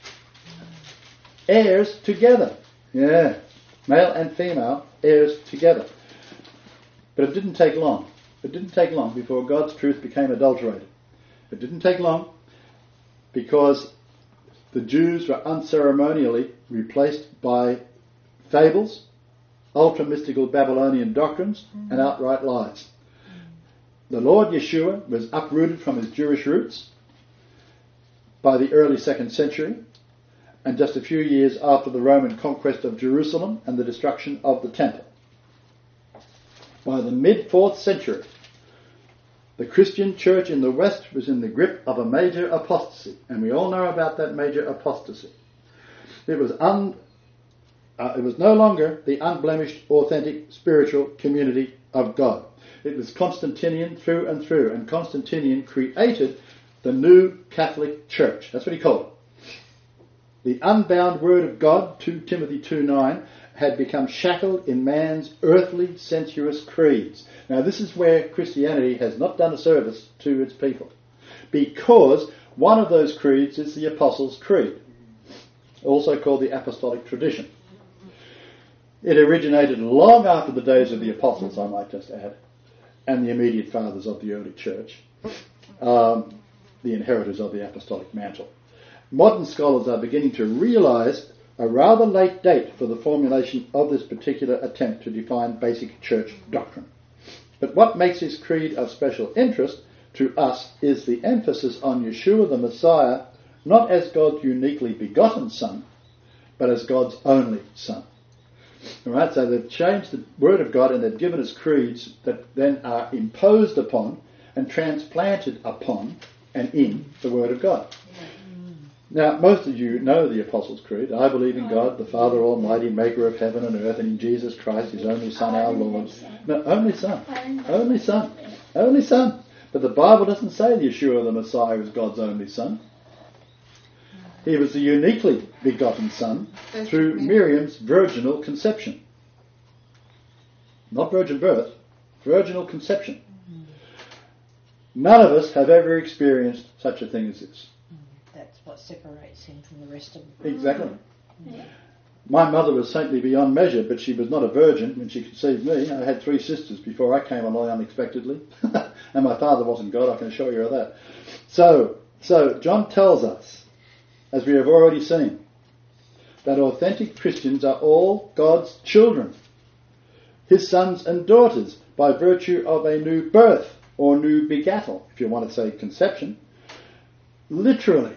Heirs together. Yeah. Male and female, heirs together. But it didn't take long. It didn't take long before God's truth became adulterated. It didn't take long because the Jews were unceremonially replaced by fables, ultra-mystical Babylonian doctrines, and outright lies. The Lord Yeshua was uprooted from his Jewish roots by the early 2nd century, and just a few years after the Roman conquest of Jerusalem and the destruction of the temple. By the mid-4th century, the Christian church in the West was in the grip of a major apostasy, and we all know about that major apostasy. It was no longer the unblemished, authentic, spiritual community of God. It was Constantinian through and through, and Constantinian created the new Catholic Church. That's what he called it. The unbound word of God, 2 Timothy 2:9, had become shackled in man's earthly, sensuous creeds. Now this is where Christianity has not done a service to its people, because one of those creeds is the Apostles' Creed, also called the Apostolic Tradition. It originated long after the days of the Apostles, I might just add, and the immediate fathers of the early church, the inheritors of the Apostolic mantle. Modern scholars are beginning to realise a rather late date for the formulation of this particular attempt to define basic church doctrine. But what makes this creed of special interest to us is the emphasis on Yeshua the Messiah, not as God's uniquely begotten Son, but as God's only Son. Alright, so they've changed the Word of God and they've given us creeds that then are imposed upon and transplanted upon and in the Word of God. Now, most of you know the Apostles' Creed. I believe in God, the Father Almighty, maker of heaven and earth, and in Jesus Christ, his only Son, our Lord. No, only Son. Only Son. Only Son. But the Bible doesn't say Yeshua the Messiah was God's only Son. He was the uniquely begotten Son through Miriam's virginal conception. Not virgin birth, virginal conception. None of us have ever experienced such a thing as this. That's what separates him from the rest of them. Exactly. Yeah. My mother was saintly beyond measure, but she was not a virgin when she conceived me. I had 3 sisters before I came along unexpectedly. And my father wasn't God, I can assure you of that. So John tells us, as we have already seen, that authentic Christians are all God's children, his sons and daughters, by virtue of a new birth, or new begattal, if you want to say conception. Literally.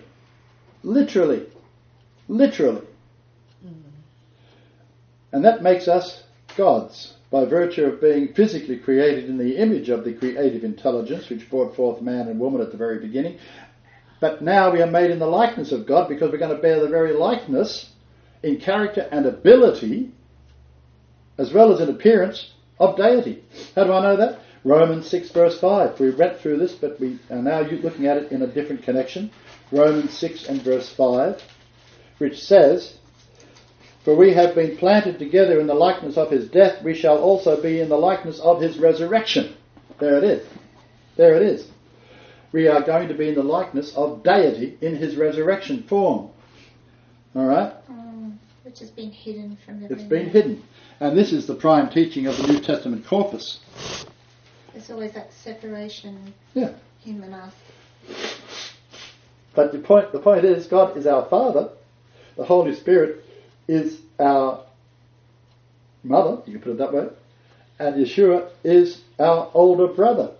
And that makes us gods by virtue of being physically created in the image of the creative intelligence which brought forth man and woman at the very beginning. But now we are made in the likeness of God because we're going to bear the very likeness in character and ability as well as in appearance of deity. How do I know that? Romans 6 verse 5. We went through this, but we are now looking at it in a different connection. Romans 6 and verse 5, which says, "For we have been planted together in the likeness of his death, we shall also be in the likeness of his resurrection." There it is. There it is. We are going to be in the likeness of deity in his resurrection form. All right? Which has been hidden from everyone. It's been hidden. And this is the prime teaching of the New Testament corpus. There's always that separation, Yeah. him and us. But the point is, God is our Father, the Holy Spirit is our mother, you can put it that way, and Yeshua is our older brother.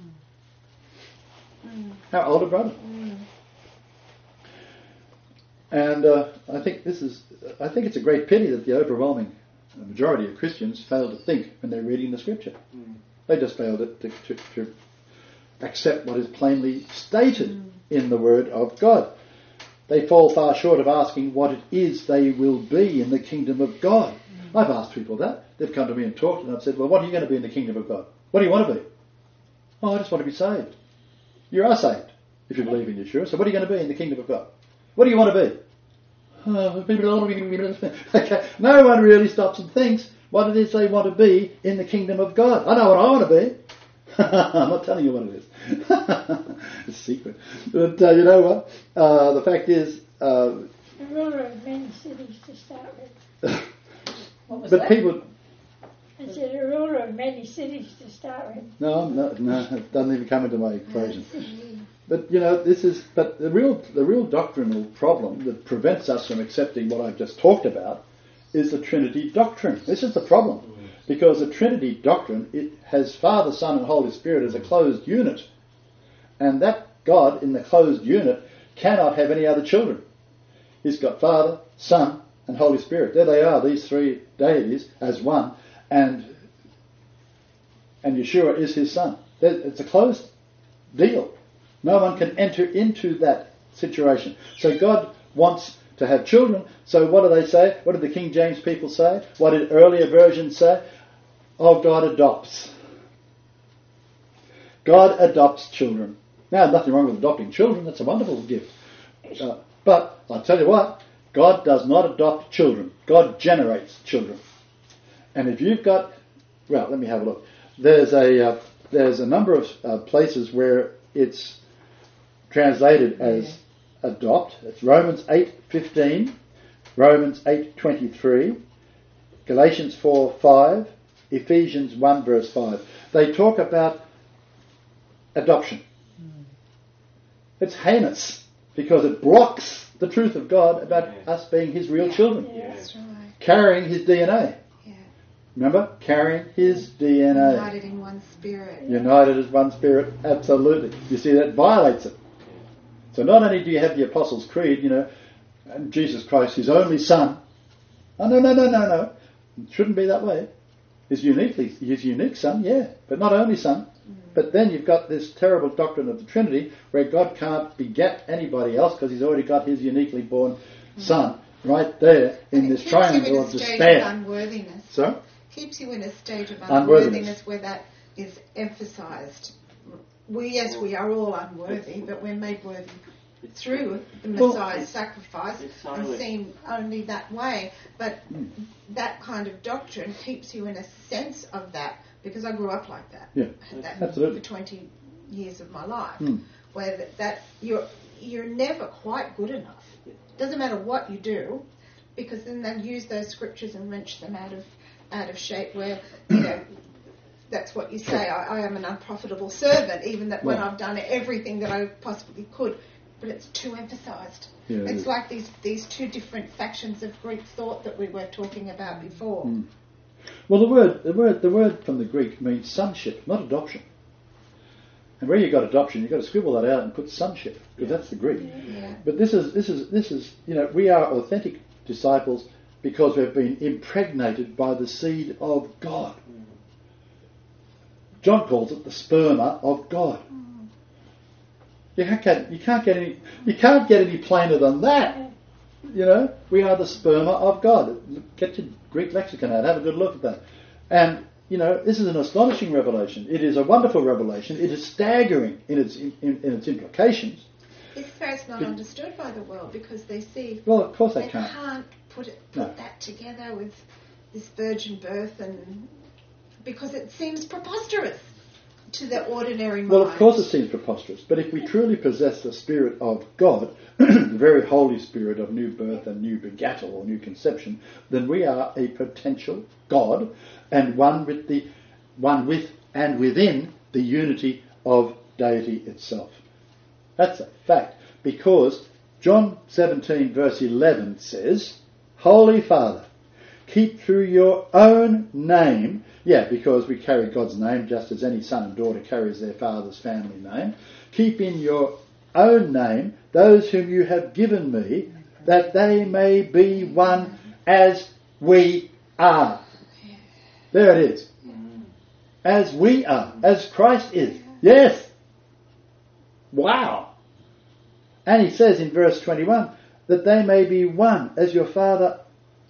Our older brother. And I think it's a great pity that the overwhelming majority of Christians fail to think when they're reading the Scripture. They just fail to accept what is plainly stated in the Word of God. They fall far short of asking what it is they will be in the kingdom of God. I've asked people that. They've come to me and talked, and I've said, well, what are you going to be in the kingdom of God? What do you want to be? Oh, I just want to be saved. You are saved if you believe in Yeshua. So what are you going to be in the kingdom of God? What do you want to be? Okay. No one really stops and thinks, what it is they want to be in the kingdom of God. I know what I want to be. I'm not telling you what it is. It's a secret. But you know what? The fact is... the ruler of many cities to start with. What was but that? people... I said a ruler of many cities to start with. No, it doesn't even come into my equation. But you know, the real doctrinal problem that prevents us from accepting what I've just talked about is the Trinity doctrine. This is the problem, because the Trinity doctrine, it has Father, Son, and Holy Spirit as a closed unit, and that God in the closed unit cannot have any other children. He's got Father, Son, and Holy Spirit. There they are, these three deities as one. And Yeshua is his son. It's a closed deal. No one can enter into that situation. So God wants to have children. So what do they say? What did the King James people say? What did earlier versions say? Oh, God adopts. God adopts children. Now, nothing wrong with adopting children. That's a wonderful gift. But I'll tell you what, God does not adopt children. God generates children. And if you've got, well, let me have a look. There's a number of places where it's translated as adopt. It's Romans 8:15, Romans 8:23, Galatians 4:5, Ephesians 1 verse 5. They talk about adoption. It's heinous because it blocks the truth of God about us being his real children. That's right. Carrying his DNA. Remember? Carrying his DNA. United in one spirit. United as one spirit, absolutely. You see, that violates it. So not only do you have the Apostles' Creed, you know, and Jesus Christ, his only son. Oh, no. It shouldn't be that way. His unique son, yeah, but not only son. But then you've got this terrible doctrine of the Trinity where God can't beget anybody else because he's already got his uniquely born son right there in this triangle of despair. Of unworthiness. So? Keeps you in a state of unworthiness where that is emphasised. We are all unworthy, but we're made worthy through the Messiah's sacrifice and seen only that way. But that kind of doctrine keeps you in a sense of that, because I grew up like that. Yeah, absolutely. For 20 years of my life, where that you're never quite good enough. Doesn't matter what you do, because then they use those scriptures and wrench them out of shape, where, you know, that's what you say, I am an unprofitable servant, even that when I've done everything that I possibly could, but it's too emphasised. Yeah, it's like these two different factions of Greek thought that we were talking about before. Well, the word from the Greek means sonship, not adoption. And where you got adoption, you've got to scribble that out and put sonship, because that's the Greek. Yeah. But this is, you know, we are authentic disciples because we've been impregnated by the seed of God. John calls it the sperma of God. You can't get any plainer than that. You know, we are the sperma of God. Get your Greek lexicon out, have a good look at that. And you know, this is an astonishing revelation. It is a wonderful revelation. It is staggering in its implications. It's fair it's not understood by the world, because they see. Well, of course they can't. can't put that together with this virgin birth, and because it seems preposterous to the ordinary mind. Well, of course it seems preposterous, but if we truly possess the Spirit of God, the very Holy Spirit of new birth and new begattal or new conception, then we are a potential God, and one with and within the unity of deity itself. That's a fact, because John 17 verse 11 says, Holy Father, keep through your own name. Yeah, because we carry God's name just as any son and daughter carries their father's family name. Keep in your own name those whom you have given me, that they may be one as we are. There it is. As we are. As Christ is. Yes. Wow. And he says in verse 21, that they may be one as your Father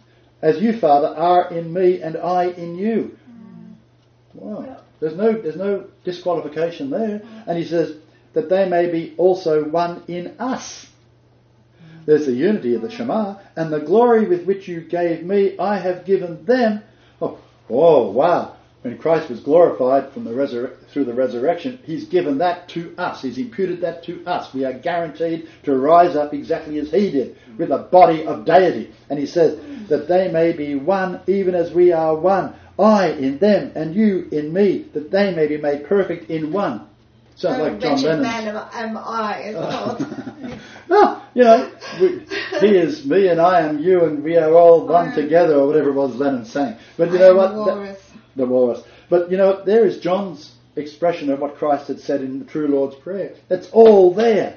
as you, Father, are in me and I in you. Wow. There's no disqualification there. And he says that they may be also one in us. There's the unity of the Shema, and the glory with which you gave me, I have given them. Oh, wow. When Christ was glorified from through the resurrection, he's given that to us. He's imputed that to us. We are guaranteed to rise up exactly as he did, with a body of deity. And he says that they may be one even as we are one. I in them and you in me, that they may be made perfect in one. Sounds like John Lennon. Man am I as well. No, he is me and I am you and we are all one together, or whatever it was Lennon saying. But you know what? The walrus. But you know, there is John's expression of what Christ had said in the True Lord's Prayer. It's all there.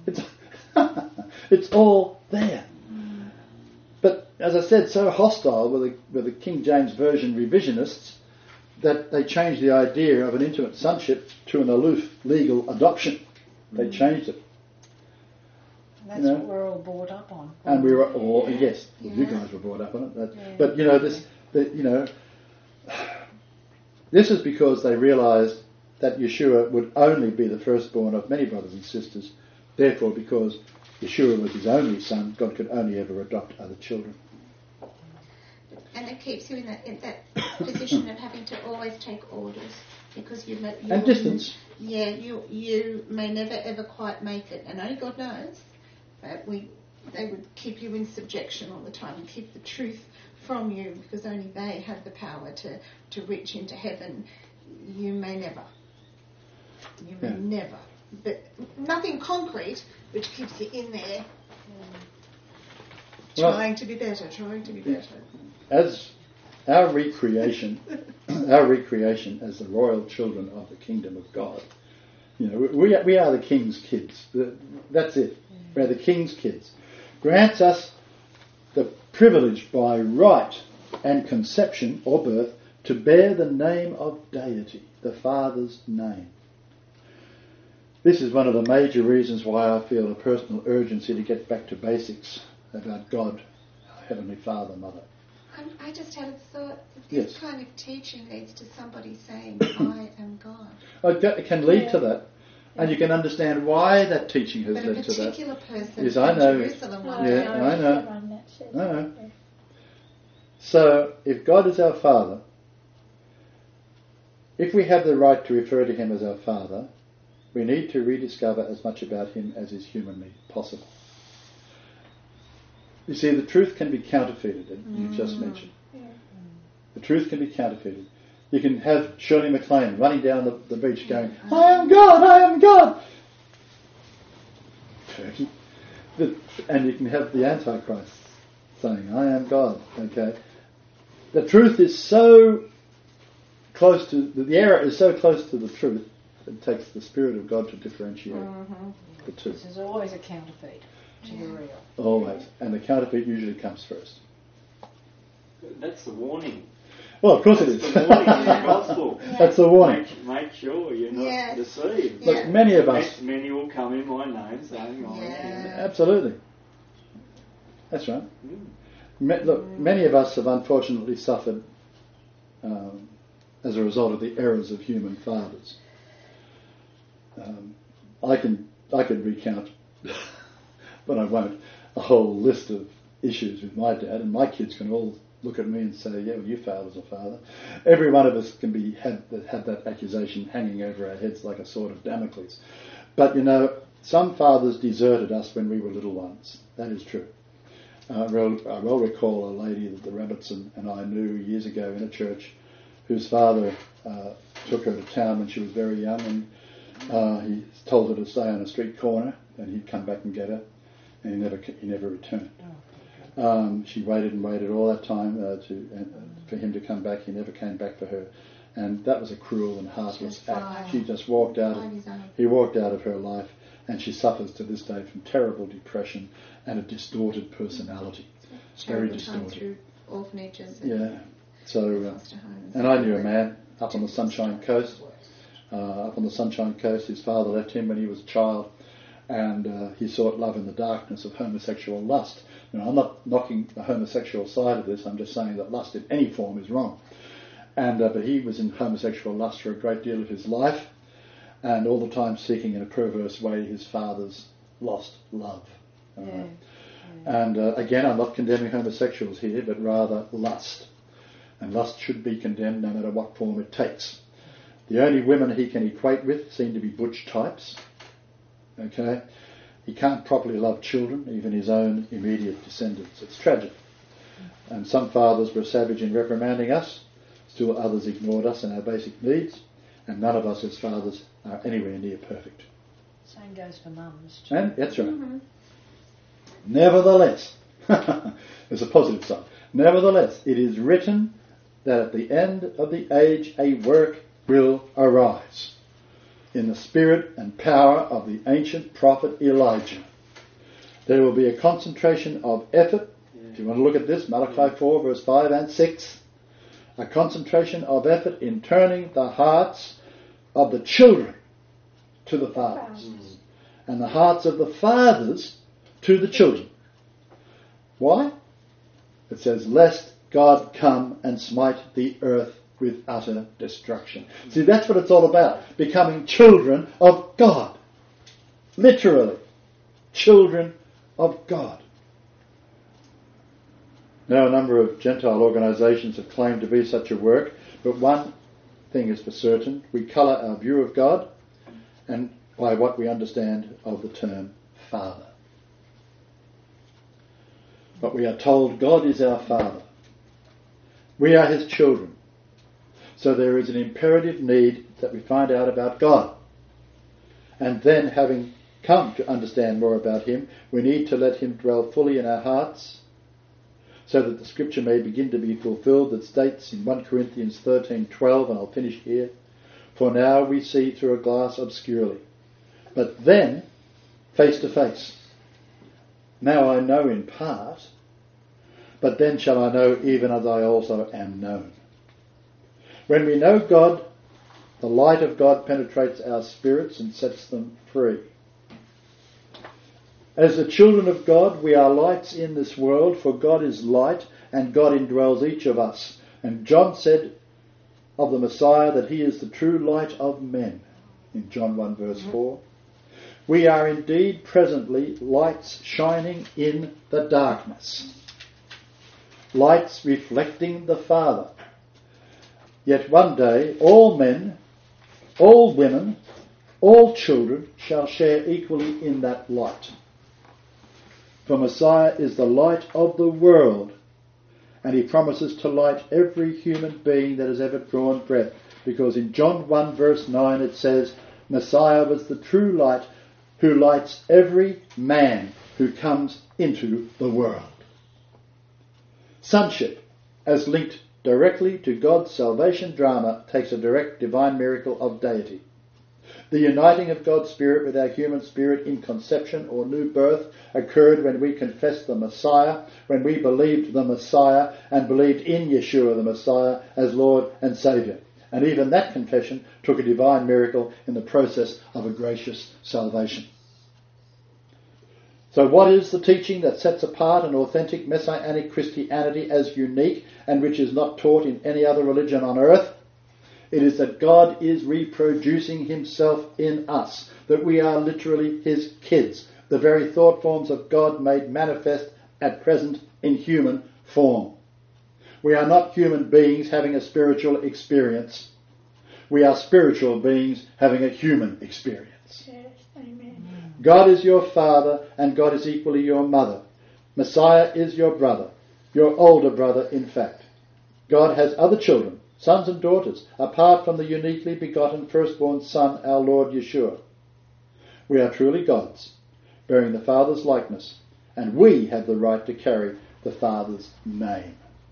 It's all there. But as I said, so hostile were the King James Version revisionists that they changed the idea of an intimate sonship to an aloof legal adoption. They changed it. That's what we're all brought up on. And we were all, yes, you guys were brought up on it. But you know, this is because they realised that Yeshua would only be the firstborn of many brothers and sisters. Therefore, because Yeshua was his only son, God could only ever adopt other children. And it keeps you in that position of having to always take orders, because and distance. Yeah, you may never ever quite make it, and only God knows. But they would keep you in subjection all the time and keep the truth from you, because only they have the power to reach into heaven. You may never. You may never. But nothing concrete which keeps you in there trying to be better. As our recreation as the royal children of the kingdom of God, you know, we are the king's kids. That's it. We're the king's kids. Grants us the privilege by right and conception or birth to bear the name of deity, the Father's name. This is one of the major reasons why I feel a personal urgency to get back to basics about God, our Heavenly Father, Mother. I just had a thought that this kind of teaching leads to somebody saying, I am God. It can lead to that. And you can understand why that teaching has led to that. But a particular person yes, I know. Jerusalem I know. So, if God is our Father, if we have the right to refer to him as our Father, we need to rediscover as much about him as is humanly possible. You see, the truth can be counterfeited, and you just mentioned. The truth can be counterfeited. You can have Shirley MacLaine running down the beach going, I am God, I am God! Turkey. And you can have the Antichrist saying, I am God. Okay. The truth is so close to, the error is so close to the truth, it takes the Spirit of God to differentiate the two. This is always a counterfeit to the real. Always. And the counterfeit usually comes first. That's the warning. Well, of course it is. That's the warning in the gospel. That's the warning. Make sure you're not deceived. Look, many of us... Many will come in my name saying, Absolutely. That's right. Look, many of us have unfortunately suffered as a result of the errors of human fathers. I could recount, but I won't, a whole list of issues with my dad, and my kids can all look at me and say, yeah, well, your father's a father. Every one of us can have that accusation hanging over our heads like a sword of Damocles. But, you know, some fathers deserted us when we were little ones. That is true. I well recall a lady that the Rabbits and I knew years ago in a church whose father took her to town when she was very young, and he told her to stay on a street corner and he'd come back and get her, and he never returned. She waited and waited all that time for him to come back. He never came back for her, and that was a cruel and heartless act. She just walked out. He walked out of her life, and she suffers to this day from terrible depression and a distorted personality. Very distorted. Through orphanages. So, and I knew a man up on the Sunshine Coast. His father left him when he was a child, and he sought love in the darkness of homosexual lust. I'm not knocking the homosexual side of this. I'm just saying that lust in any form is wrong. And but he was in homosexual lust for a great deal of his life, and all the time seeking in a perverse way his father's lost love. And again, I'm not condemning homosexuals here, but rather lust. And lust should be condemned no matter what form it takes. The only women he can equate with seem to be butch types. Okay? He can't properly love children, even his own immediate descendants. It's tragic. And some fathers were savage in reprimanding us, still others ignored us and our basic needs, and none of us as fathers are anywhere near perfect. Same goes for mums too. And that's right. Mm-hmm. Nevertheless, there's a positive side. Nevertheless, it is written that at the end of the age a work will arise in the spirit and power of the ancient prophet Elijah. There will be a concentration of effort. If you want to look at this, Malachi 4 verse 5 and 6, a concentration of effort in turning the hearts of the children to the fathers and the hearts of the fathers to the children. Why? It says, lest God come and smite the earth with utter destruction. See, that's what it's all about. Becoming children of God. Literally. Children of God. Now, a number of Gentile organisations have claimed to be such a work, but one thing is for certain. We colour our view of God and by what we understand of the term Father. But we are told God is our Father. We are His children. So there is an imperative need that we find out about God. And then, having come to understand more about Him, we need to let Him dwell fully in our hearts so that the scripture may begin to be fulfilled that states in 1 Corinthians 13:12, and I'll finish here, for now we see through a glass obscurely, but then face to face. Now I know in part, but then shall I know even as I also am known. When we know God, the light of God penetrates our spirits and sets them free. As the children of God, we are lights in this world, for God is light and God indwells each of us. And John said of the Messiah that he is the true light of men, in John 1 verse 4. We are indeed presently lights shining in the darkness. Lights reflecting the Father. Yet one day all men, all women, all children shall share equally in that light. For Messiah is the light of the world, and he promises to light every human being that has ever drawn breath, because in John 1 verse 9 it says, Messiah was the true light who lights every man who comes into the world. Sonship, as linked directly to God's salvation drama, takes a direct divine miracle of deity. The uniting of God's Spirit with our human spirit in conception or new birth occurred when we confessed the Messiah, when we believed the Messiah and believed in Yeshua the Messiah as Lord and Saviour. And even that confession took a divine miracle in the process of a gracious salvation. So what is the teaching that sets apart an authentic Messianic Christianity as unique and which is not taught in any other religion on earth? It is that God is reproducing himself in us, that we are literally his kids, the very thought forms of God made manifest at present in human form. We are not human beings having a spiritual experience. We are spiritual beings having a human experience. Yes, amen. God is your father and God is equally your mother. Messiah is your brother, your older brother in fact. God has other children, sons and daughters, apart from the uniquely begotten firstborn Son, our Lord Yeshua. We are truly God's, bearing the Father's likeness, and we have the right to carry the Father's name.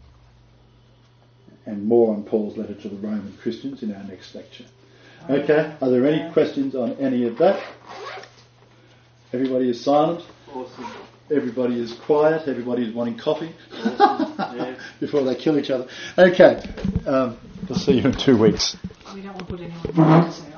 And more on Paul's letter to the Roman Christians in our next lecture. Okay, are there any questions on any of that? Everybody is silent. Awesome. Everybody is quiet. Everybody is wanting coffee. Awesome. Yeah. Before they kill each other. Okay, we'll see you in 2 weeks. We don't want to put anyone down,